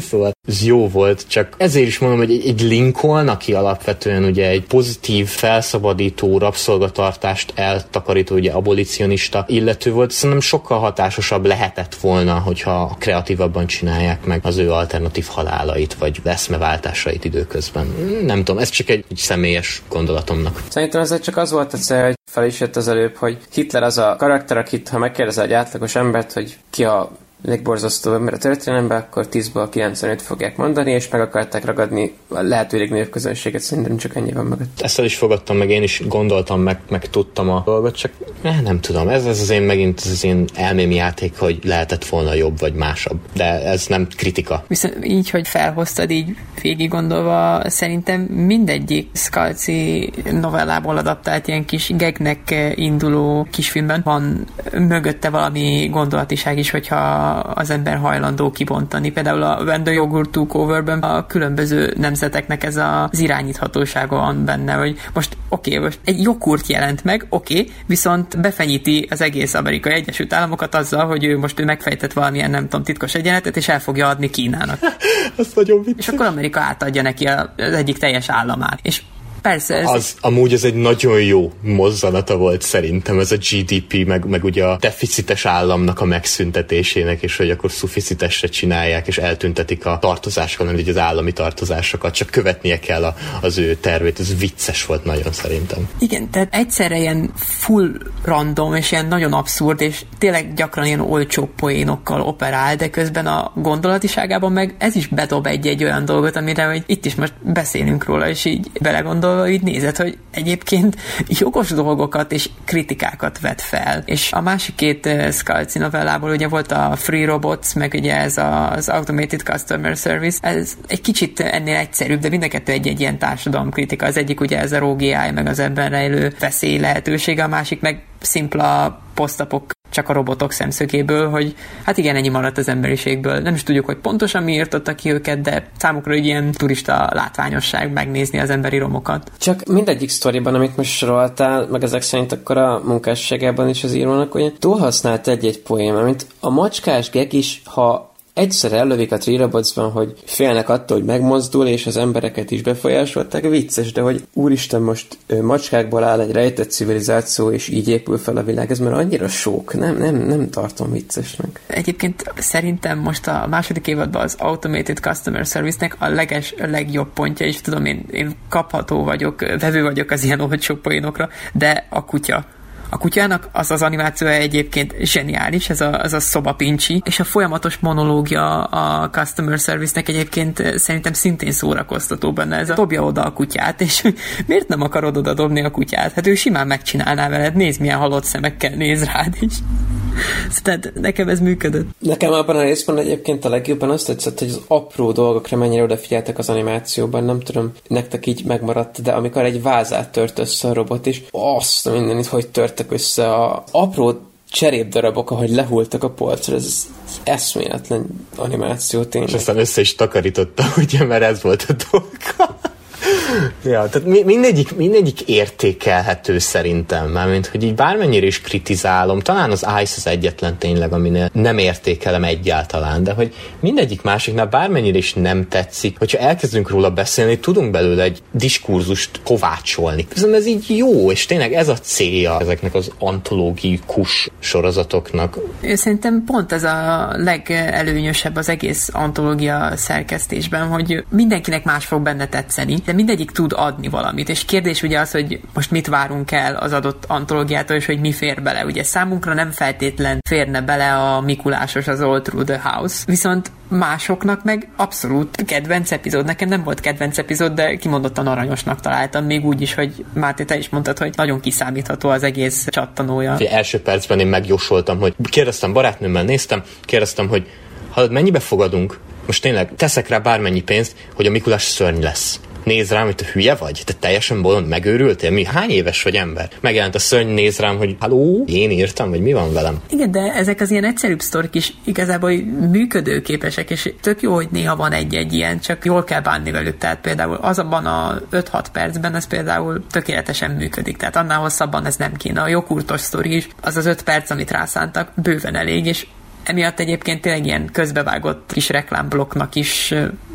Speaker 2: ez jó volt, csak ezért is mondom, hogy egy, egy Lincoln, aki alapvetően ugye egy pozitív, felszabadító, rabszolgatartást eltakarító, ugye abolicionista illető volt, szerintem sokkal hatásosabb lehetett volna, hogyha kreatívabban csinálják meg az ő alternatív halálait, vagy eszmeváltásait időközben. Nem tudom, ez csak egy, egy személyes gondolatomnak.
Speaker 3: Szerintem ez csak az volt a cél, hogy fel is jött az előbb, hogy Hitler az a karakter, akit ha megkérdezel egy átlagos embert, hogy ki a legborzasztóbb ember a történelemben, akkor tízből kilencvenöt fogják mondani, és meg akarták ragadni a lehető legnagyobb közönséget, szerintem csak ennyi van mögött.
Speaker 2: Ezt el is fogadtam, meg én is gondoltam, meg, meg tudtam a dolgot, csak eh, nem tudom, ez, ez az én megint az én elmémi játék, hogy lehetett volna jobb vagy másabb, de ez nem kritika.
Speaker 1: Viszont így, hogy felhoztad így végig gondolva, szerintem mindegyik Scalzi novellából adaptált ilyen kis gegnek induló kisfilmben van mögötte valami gondolatiság is, hogyha az ember hajlandó kibontani. Például a When the Yogurt Took Overben a különböző nemzeteknek ez az irányíthatósága van benne, hogy most oké, okay, most egy joghurt jelent meg, oké, okay, viszont befenyíti az egész Amerikai Egyesült Államokat azzal, hogy ő most ő megfejtett valamilyen, nem tudom, titkos egyenletet, és el fogja adni Kínának.
Speaker 2: Az nagyon vicces.
Speaker 1: És akkor Amerika átadja neki az egyik teljes államát. És persze, ez...
Speaker 2: Az, amúgy ez egy nagyon jó mozzanata volt szerintem, ez a gé dé pé, meg, meg ugye a deficites államnak a megszüntetésének, és hogy akkor szuficitesre csinálják, és eltüntetik a tartozásokat, nem az állami tartozásokat, csak követnie kell a, az ő tervét. Ez vicces volt nagyon szerintem.
Speaker 1: Igen, tehát egyszerre ilyen full random, és ilyen nagyon abszurd, és tényleg gyakran ilyen olcsó poénokkal operál, de közben a gondolatiságában meg ez is bedob egy-egy olyan dolgot, amire hogy itt is most beszélünk róla, és így belegondol, így nézed, hogy egyébként jogos dolgokat és kritikákat vet fel. És a másik két uh, Scalzi novellából ugye volt a Free Robots, meg ugye ez a, az Automated Customer Service. Ez egy kicsit ennél egyszerűbb, de mind a kettő egy-egy ilyen társadalomkritika. Az egyik ugye ez a rogue á i, meg az ebben rejlő veszély lehetősége, a másik meg szimpla posztapok csak a robotok szemszögéből, hogy hát igen, ennyi maradt az emberiségből. Nem is tudjuk, hogy pontosan mi írtottak ki őket, de számukra egy ilyen turista látványosság megnézni az emberi romokat.
Speaker 3: Csak mindegyik sztoriban, amit most soroltál, meg ezek szerint akkor a munkásságában is az írónak, hogy túlhasznált egy-egy poém, mint a macskás geg is, ha egyszer ellövik a Three Robotsban, hogy félnek attól, hogy megmozdul, és az embereket is befolyásolták, vicces, de hogy úristen, most macskákból áll egy rejtett civilizáció, és így épül fel a világ, ez már annyira sok, nem, nem, nem tartom viccesnek.
Speaker 1: Egyébként szerintem most a második évadban az Automated Customer Service-nek a leges, a legjobb pontja, és tudom, én, én kapható vagyok, vevő vagyok az ilyen olcsó poénokra, de a kutya. A kutyának az az animációja egyébként zseniális, ez a, ez a szobapincsi, és a folyamatos monológia a customer service-nek egyébként szerintem szintén szórakoztató benne. Ez a dobja oda a kutyát, és miért nem akarod oda dobni a kutyát? Hát ő simán megcsinálná veled, nézd milyen halott szemekkel néz rád is. Tehát nekem ez működött.
Speaker 3: Nekem abban a részben egyébként a legjobban azt tetszett, hogy az apró dolgokra mennyire odafigyeltek az animációban, nem tudom, nektek így megmaradt, de amikor egy vázát tört össze a robot is, azt mindenit, hogy törtek össze a apró cserépdarabok, ahogy lehultak a polcra, ez eszméletlen animáció tényleg.
Speaker 2: És aztán össze is takarította, ugye, mert ez volt a dolga. Ja, tehát mindegyik, mindegyik értékelhető szerintem, mármint, hogy így bármennyire is kritizálom, talán az Ice az egyetlen tényleg, aminél nem értékelem egyáltalán, de hogy mindegyik másiknál bármennyire is nem tetszik, hogyha elkezdünk róla beszélni, tudunk belőle egy diskurzust kovácsolni. Viszont ez így jó, és tényleg ez a célja ezeknek az antológikus sorozatoknak.
Speaker 1: Szerintem pont ez a legelőnyösebb az egész antológia szerkesztésben, hogy mindenkinek más fog benne tetszeni, de mindegyik tud adni valamit, és kérdés ugye az, hogy most mit várunk el az adott antológiától, és hogy mi fér bele. Ugye számunkra nem feltétlen férne bele a Mikulásos, az All Through the House, viszont másoknak meg abszolút kedvenc epizód. Nekem nem volt kedvenc epizód, de kimondottan aranyosnak találtam, még úgy is, hogy Máté, te is mondtad, hogy nagyon kiszámítható az egész csattanója.
Speaker 2: Az első percben én megjósoltam, hogy kérdeztem, barátnőmmel néztem, kérdeztem, hogy hallod, mennyibe fogadunk? Most tényleg teszek rá bármennyi pénzt, hogy a Mikulás szörny lesz. Néz rám, hogy te hülye vagy? Te teljesen bolond, megőrültél? Mi? Hány éves vagy ember? Megjelent a szörny, néz rám, hogy halló, én írtam, vagy mi van velem?
Speaker 1: Igen, de ezek az ilyen egyszerűbb sztorik is igazából működőképesek, és tök jó, hogy néha van egy-egy ilyen, csak jól kell bánni velük. Tehát például az abban a öt-hat percben ez például tökéletesen működik. Tehát annál hosszabban ez nem kéne. A joghurtos sztori is, az az öt perc, amit rászántak, bőven elég, és emiatt egyébként tényleg ilyen közbevágott kis reklámblokknak is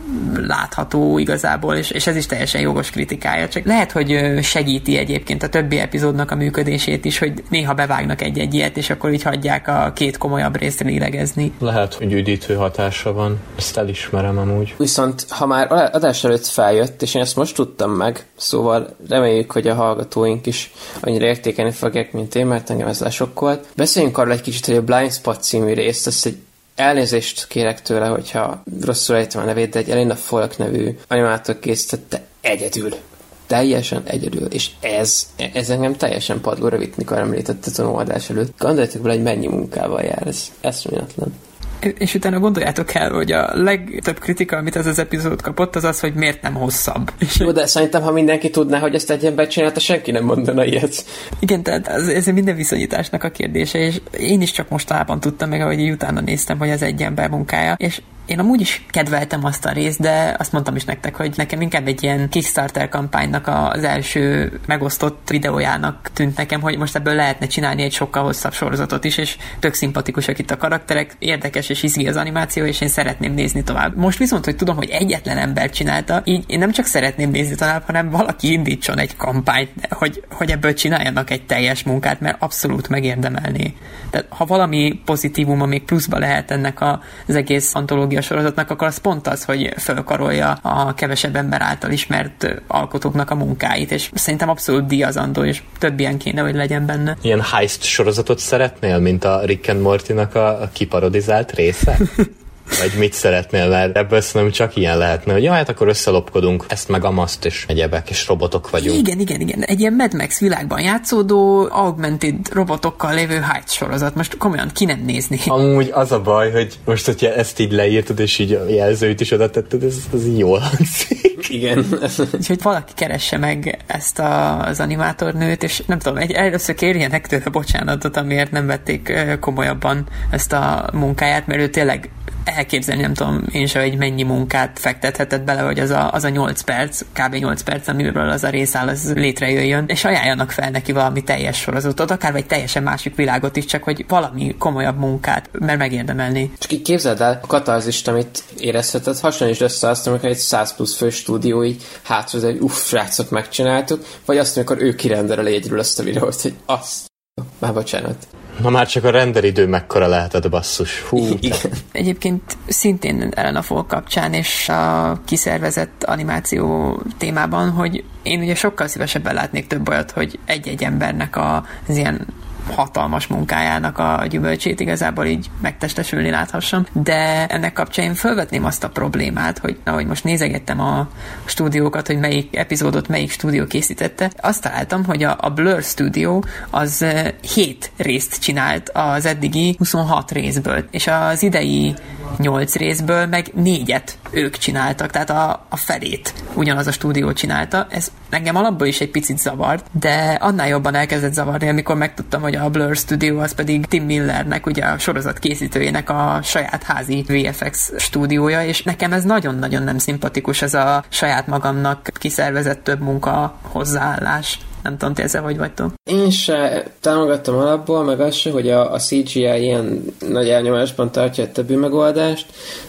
Speaker 1: látható igazából, és, és ez is teljesen jogos kritikája. Csak lehet, hogy segíti egyébként a többi epizódnak a működését is, hogy néha bevágnak egy-egy ilyet, és akkor így hagyják a két komolyabb részt lélegezni.
Speaker 2: Lehet, hogy üdítő hatása van. Ezt elismerem amúgy.
Speaker 3: Viszont, ha már adás előtt feljött, és én ezt most tudtam meg, szóval reméljük, hogy a hallgatóink is annyira értékelni fogják, mint én, mert engem ez lesokkolt. Beszéljünk arról egy kicsit, hogy a Blind Spot című részt, ezt egy elnézést kérek tőle, hogyha rosszul ejtem a nevét, de egy Elena Falk nevű animátor készítette egyedül. Teljesen egyedül. És ez, ez engem teljesen padlóra vitt, mikor említette a adás előtt. Gondoljátok bele, hogy mennyi munkával jár. Ez eszméletlen.
Speaker 1: És utána gondoljátok el, hogy a legtöbb kritika, amit ez az epizód kapott, az az, hogy miért nem hosszabb.
Speaker 3: Jó, de szerintem, ha mindenki tudná, hogy ezt egy ember csinálta, senki nem mondana ilyet.
Speaker 1: Igen, tehát ez, ez minden viszonyításnak a kérdése, és én is csak mostanában tudtam meg, ahogy így utána néztem, hogy ez egy ember munkája, és én amúgy is kedveltem azt a részt, de azt mondtam is nektek, hogy nekem inkább egy ilyen Kickstarter kampánynak az első megosztott videójának tűnt nekem, hogy most ebből lehetne csinálni egy sokkal hosszabb sorozatot is, és tök szimpatikusak itt a karakterek, érdekes és izgi az animáció, és én szeretném nézni tovább. Most viszont, hogy tudom, hogy egyetlen ember csinálta, így én nem csak szeretném nézni tovább, hanem valaki indítson egy kampányt, hogy, hogy ebből csináljanak egy teljes munkát, mert abszolút megérdemelné. Tehát ha valami pozitívuma még pluszba lehet ennek az egész antológia sorozatnak, akkor az pont az, hogy fölkarolja a kevesebb ember által ismert alkotóknak a munkáit, és szerintem abszolút díjazandó, és több ilyen kéne, hogy legyen benne.
Speaker 2: Ilyen heist sorozatot szeretnél, mint a Rick and Morty-nak a, a kiparodizált része? Vagy mit szeretnél, mert ebből szerintem csak ilyen lehetne, hogy ja, hát akkor összelopkodunk ezt meg amaszt, és egyebek, és robotok vagyunk.
Speaker 1: Igen, igen, igen. Egy ilyen Mad Max világban játszódó, augmented robotokkal lévő heist sorozat. Most komolyan ki nem nézni.
Speaker 2: Amúgy az a baj, hogy most, hogyha ezt így leírtad, és így a jelzőt is oda tetted, ez, ez jól hangzik.
Speaker 3: Igen.
Speaker 1: Úgyhogy valaki keresse meg ezt a, az animátornőt, és nem tudom, egy, először kérjenek tőle bocsánatot, amiért nem vették komolyabban ezt a munkáját, mert ő tényleg elképzelni, nem tudom én sem, hogy mennyi munkát fektethetett bele, hogy az a, az a nyolc perc, kb. nyolc perc, amiről az a rész áll, az létrejöjjön, és ajánljanak fel neki valami teljes sorozatot, akár egy teljesen másik világot is, csak hogy valami komolyabb munkát, mert megérdemelni.
Speaker 3: Csak így képzeld el, a katarzist, amit érezheted, hasonlítsd össze azt, amikor egy száz plusz fő stúdió így hátra, hogy uff, srácot megcsináltuk, vagy azt, amikor ő kirendel egyedül azt a videót, hogy azt, már bocsánat.
Speaker 2: Na már csak a renderidő mekkora lehetett, basszus. Hú,
Speaker 1: Egyébként szintén Elena Falk kapcsán és a kiszervezett animáció témában, hogy én ugye sokkal szívesebben látnék több olyat, hogy egy-egy embernek az ilyen hatalmas munkájának a gyümölcsét igazából így megtestesülni láthassam, de ennek kapcsán én felvetném azt a problémát, hogy ahogy most nézegettem a stúdiókat, hogy melyik epizódot melyik stúdió készítette, azt találtam, hogy a, a Blur Studio az hét részt csinált az eddigi huszonhat részből, és az idei nyolc részből meg négyet ők csináltak, tehát a, a felét ugyanaz a stúdió csinálta. Ez engem alapból is egy picit zavart, de annál jobban elkezdett zavarni, amikor megtudtam, hogy a Blur Studio az pedig Tim Millernek, ugye a sorozat készítőjének a saját házi vé ef iksz stúdiója, és nekem ez nagyon-nagyon nem szimpatikus, ez a saját magamnak kiszervezett több munka hozzáállás. Nem tudom, ti ezzel hogy vagytok?
Speaker 3: Én se támogattam alapból, meg az se, hogy a, a cé gé i ilyen nagy elnyomásban tartja a többi megoldást,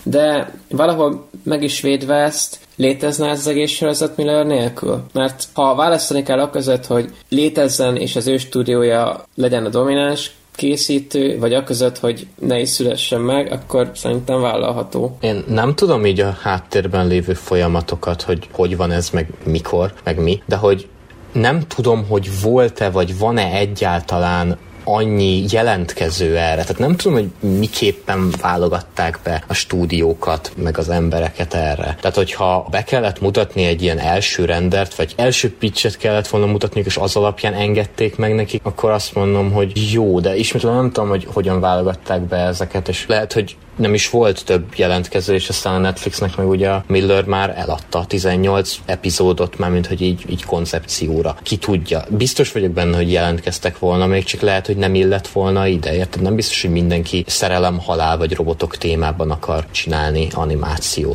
Speaker 3: de valahol meg is védve ezt, létezne ez az egész sorozat Miller nélkül? Mert ha választani kell aközött, hogy létezzen és az ő stúdiója legyen a domináns készítő, vagy aközött, hogy ne is szülessen meg, akkor szerintem vállalható.
Speaker 2: Én nem tudom így a háttérben lévő folyamatokat, hogy hogy van ez, meg mikor, meg mi, de hogy nem tudom, hogy volt-e, vagy van-e egyáltalán annyi jelentkező erre. Tehát nem tudom, hogy miképpen válogatták be a stúdiókat, meg az embereket erre. Tehát, hogyha be kellett mutatni egy ilyen első rendert, vagy első pitchet kellett volna mutatni, és az alapján engedték meg nekik, akkor azt mondom, hogy jó, de ismétlem nem tudom, hogy hogyan válogatták be ezeket, és lehet, hogy nem is volt több jelentkező, és aztán a Netflixnek meg ugye a Miller már eladta a tizennyolc epizódot, mármint hogy így, így koncepcióra. Ki tudja. Biztos vagyok benne, hogy jelentkeztek volna, még csak lehet, hogy nem illett volna ide, érted? Nem biztos, hogy mindenki szerelem, halál vagy robotok témában akar csinálni animációt.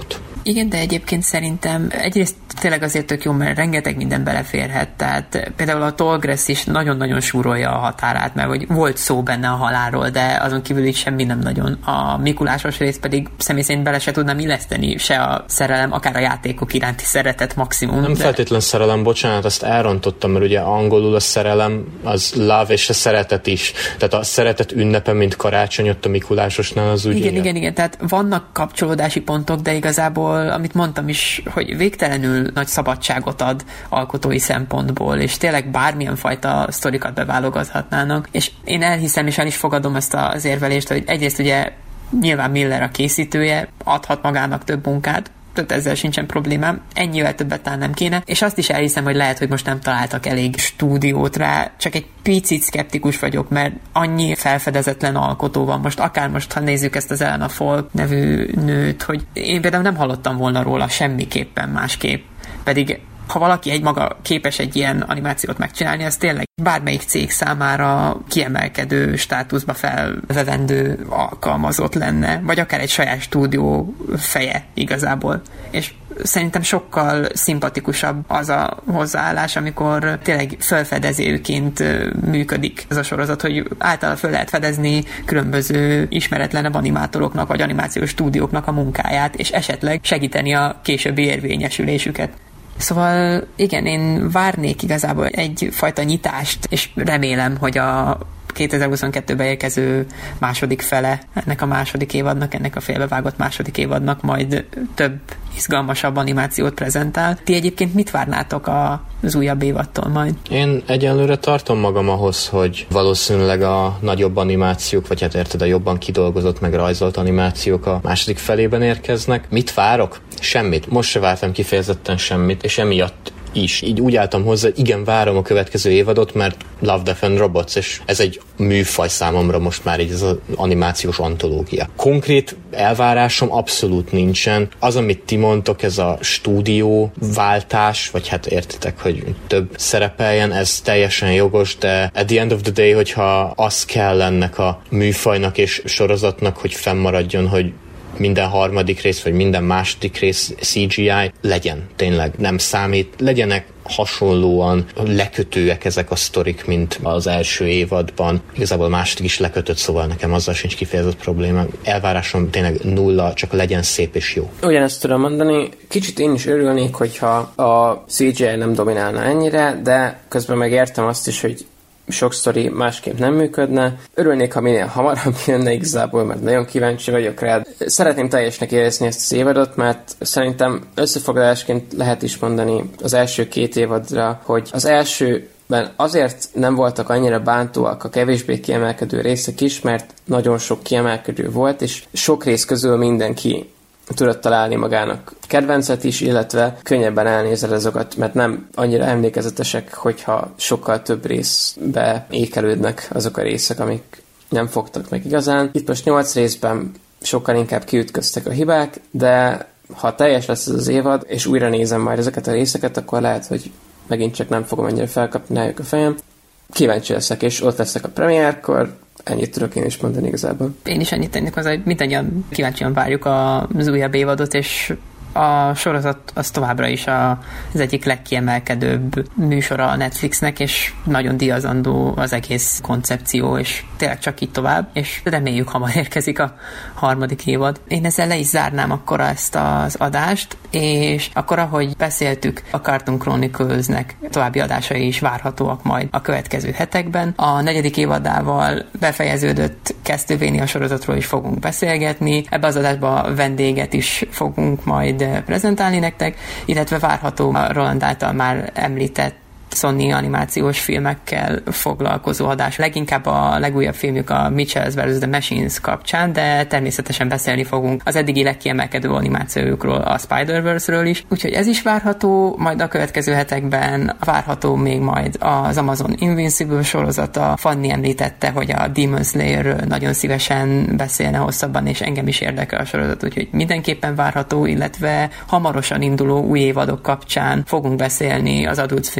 Speaker 1: Igen, de egyébként szerintem egyrészt tényleg azért tök jó, mert rengeteg minden beleférhet, tehát például a Tallgrass is nagyon-nagyon súrolja a határát, mert hogy volt szó benne a halálról, de azon kívül így semmi nem nagyon. A Mikulásos rész pedig személy szerint bele se tudnám illeszteni se a szerelem, akár a játékok iránti szeretet maximum.
Speaker 2: Nem de... feltétlen szerelem, bocsánat, azt elrontottam, mert ugye angolul a szerelem az love és a szeretet is. Tehát a szeretet ünnepe, mint karácsony ott a Mikulásosnál az úgy.
Speaker 1: Igen, igen, igen, igen, tehát vannak kapcsolódási pontok, de igazából, amit mondtam is, hogy végtelenül nagy szabadságot ad alkotói szempontból, és tényleg bármilyen fajta sztorikat beválogathatnának. És én elhiszem, és el is fogadom ezt az érvelést, hogy egyrészt ugye nyilván Miller a készítője, adhat magának több munkát, tehát ezzel sincsen problémám, ennyivel többet talán nem kéne, és azt is elhiszem, hogy lehet, hogy most nem találtak elég stúdiót rá, csak egy picit szkeptikus vagyok, mert annyi felfedezetlen alkotó van most, akár most, ha nézzük ezt az Elena Falk nevű nőt, hogy én például nem hallottam volna róla semmiképpen másképp, pedig ha valaki egymaga képes egy ilyen animációt megcsinálni, az tényleg bármelyik cég számára kiemelkedő státuszba felvevendő alkalmazott lenne, vagy akár egy saját stúdió feje igazából. És szerintem sokkal szimpatikusabb az a hozzáállás, amikor tényleg felfedezőként működik ez a sorozat, hogy általában föl lehet fedezni különböző ismeretlenebb animátoroknak, vagy animációs stúdióknak a munkáját, és esetleg segíteni a későbbi érvényesülésüket. Szóval igen, én várnék igazából egyfajta nyitást, és remélem, hogy a kétezer-huszonkettőben érkező második fele ennek a második évadnak, ennek a félbevágott második évadnak majd több izgalmasabb animációt prezentál. Ti egyébként mit várnátok az újabb évadtól majd?
Speaker 2: Én egyenlőre tartom magam ahhoz, hogy valószínűleg a nagyobb animációk, vagy hát érted, a jobban kidolgozott, meg rajzolt animációk a második felében érkeznek. Mit várok? Semmit. Most se vártam kifejezetten semmit, és emiatt is. Így úgy álltam hozzá, igen, várom a következő évadot, mert Love, Death and Robots, és ez egy műfaj számomra most már így ez az animációs antológia. Konkrét elvárásom abszolút nincsen. Az, amit ti mondtok, ez a stúdió váltás, vagy hát értitek, hogy több szerepeljen, ez teljesen jogos, de at the end of the day, hogyha az kell ennek a műfajnak és sorozatnak, hogy fennmaradjon, hogy minden harmadik rész, vagy minden második rész cé gé í legyen, tényleg nem számít, legyenek hasonlóan lekötőek ezek a sztorik, mint az első évadban. Igazából a második is lekötött, szóval nekem azzal sincs kifejezett probléma. Elvárásom tényleg nulla, csak legyen szép és jó.
Speaker 3: Ugyanezt tudom mondani, kicsit én is örülnék, hogyha a cé gé í nem dominálna ennyire, de közben megértem azt is, hogy sok sztori másképp nem működne. Örülnék, ha minél hamarabb jönne igazából, mert nagyon kíváncsi vagyok rá. Szeretném teljesnek érezni ezt az évadot, mert szerintem összefoglalásként lehet is mondani az első két évadra, hogy az elsőben azért nem voltak annyira bántóak a kevésbé kiemelkedő részek is, mert nagyon sok kiemelkedő volt, és sok rész közül mindenki tudott találni magának kedvencet is, illetve könnyebben elnézel azokat, mert nem annyira emlékezetesek, hogyha sokkal több részbe ékelődnek azok a részek, amik nem fogtak meg igazán. Itt most nyolc részben sokkal inkább kiütköztek a hibák, de ha teljes lesz ez az évad, és újra nézem majd ezeket a részeket, akkor lehet, hogy megint csak nem fogom ennyire felkapni rájuk a fejem. Kíváncsi leszek, és ott leszek a premiérkor. Ennyit tudok én is mondani igazából.
Speaker 1: Én is ennyit tennék hozzá, hogy mindannyian kíváncsian várjuk az újabb évadot, és a sorozat az továbbra is a, az egyik legkiemelkedőbb műsora a Netflixnek, és nagyon díjazandó az egész koncepció, és tényleg csak így tovább, és reméljük hamar érkezik a harmadik évad. Én ezzel le is zárnám akkor ezt az adást, és akkor, ahogy beszéltük, a Cartoon Chronicles-nek további adásai is várhatóak majd a következő hetekben. A negyedik évadával befejeződött Castlevania sorozatról is fogunk beszélgetni, ebbe az adásban vendéget is fogunk majd prezentálni nektek, illetve várható a Roland által már említett Sony animációs filmekkel foglalkozó adás. Leginkább a legújabb filmjük a Mitchells versus. The Machines kapcsán, de természetesen beszélni fogunk az eddigi legkiemelkedő animációjukról, a Spider-Verse-ről is. Úgyhogy ez is várható, majd a következő hetekben várható még majd az Amazon Invincible sorozata. Fanni említette, hogy a Demon Slayerről nagyon szívesen beszélne hosszabban, és engem is érdekel a sorozat, úgyhogy mindenképpen várható, illetve hamarosan induló új évadok kapcsán fogunk beszélni az Adult Swimről, a Rick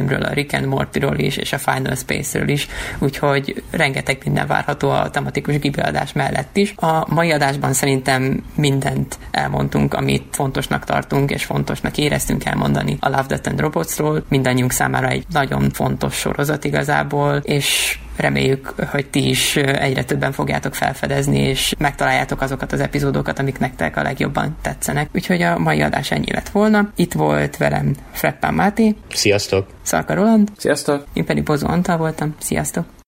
Speaker 1: Rick and Mortyról is, és a Final Space-ről is, úgyhogy rengeteg minden várható a tematikus Ghibli adás mellett is. A mai adásban szerintem mindent elmondtunk, amit fontosnak tartunk, és fontosnak éreztünk elmondani a Love, Death and Robotsról. Mindannyiunk számára egy nagyon fontos sorozat igazából, és reméljük, hogy ti is egyre többen fogjátok felfedezni, és megtaláljátok azokat az epizódokat, amik nektek a legjobban tetszenek. Úgyhogy a mai adás ennyi lett volna. Itt volt velem Freppán Máté.
Speaker 2: Sziasztok!
Speaker 1: Szalka Roland.
Speaker 3: Sziasztok!
Speaker 1: Én pedig Bozó Antal voltam. Sziasztok!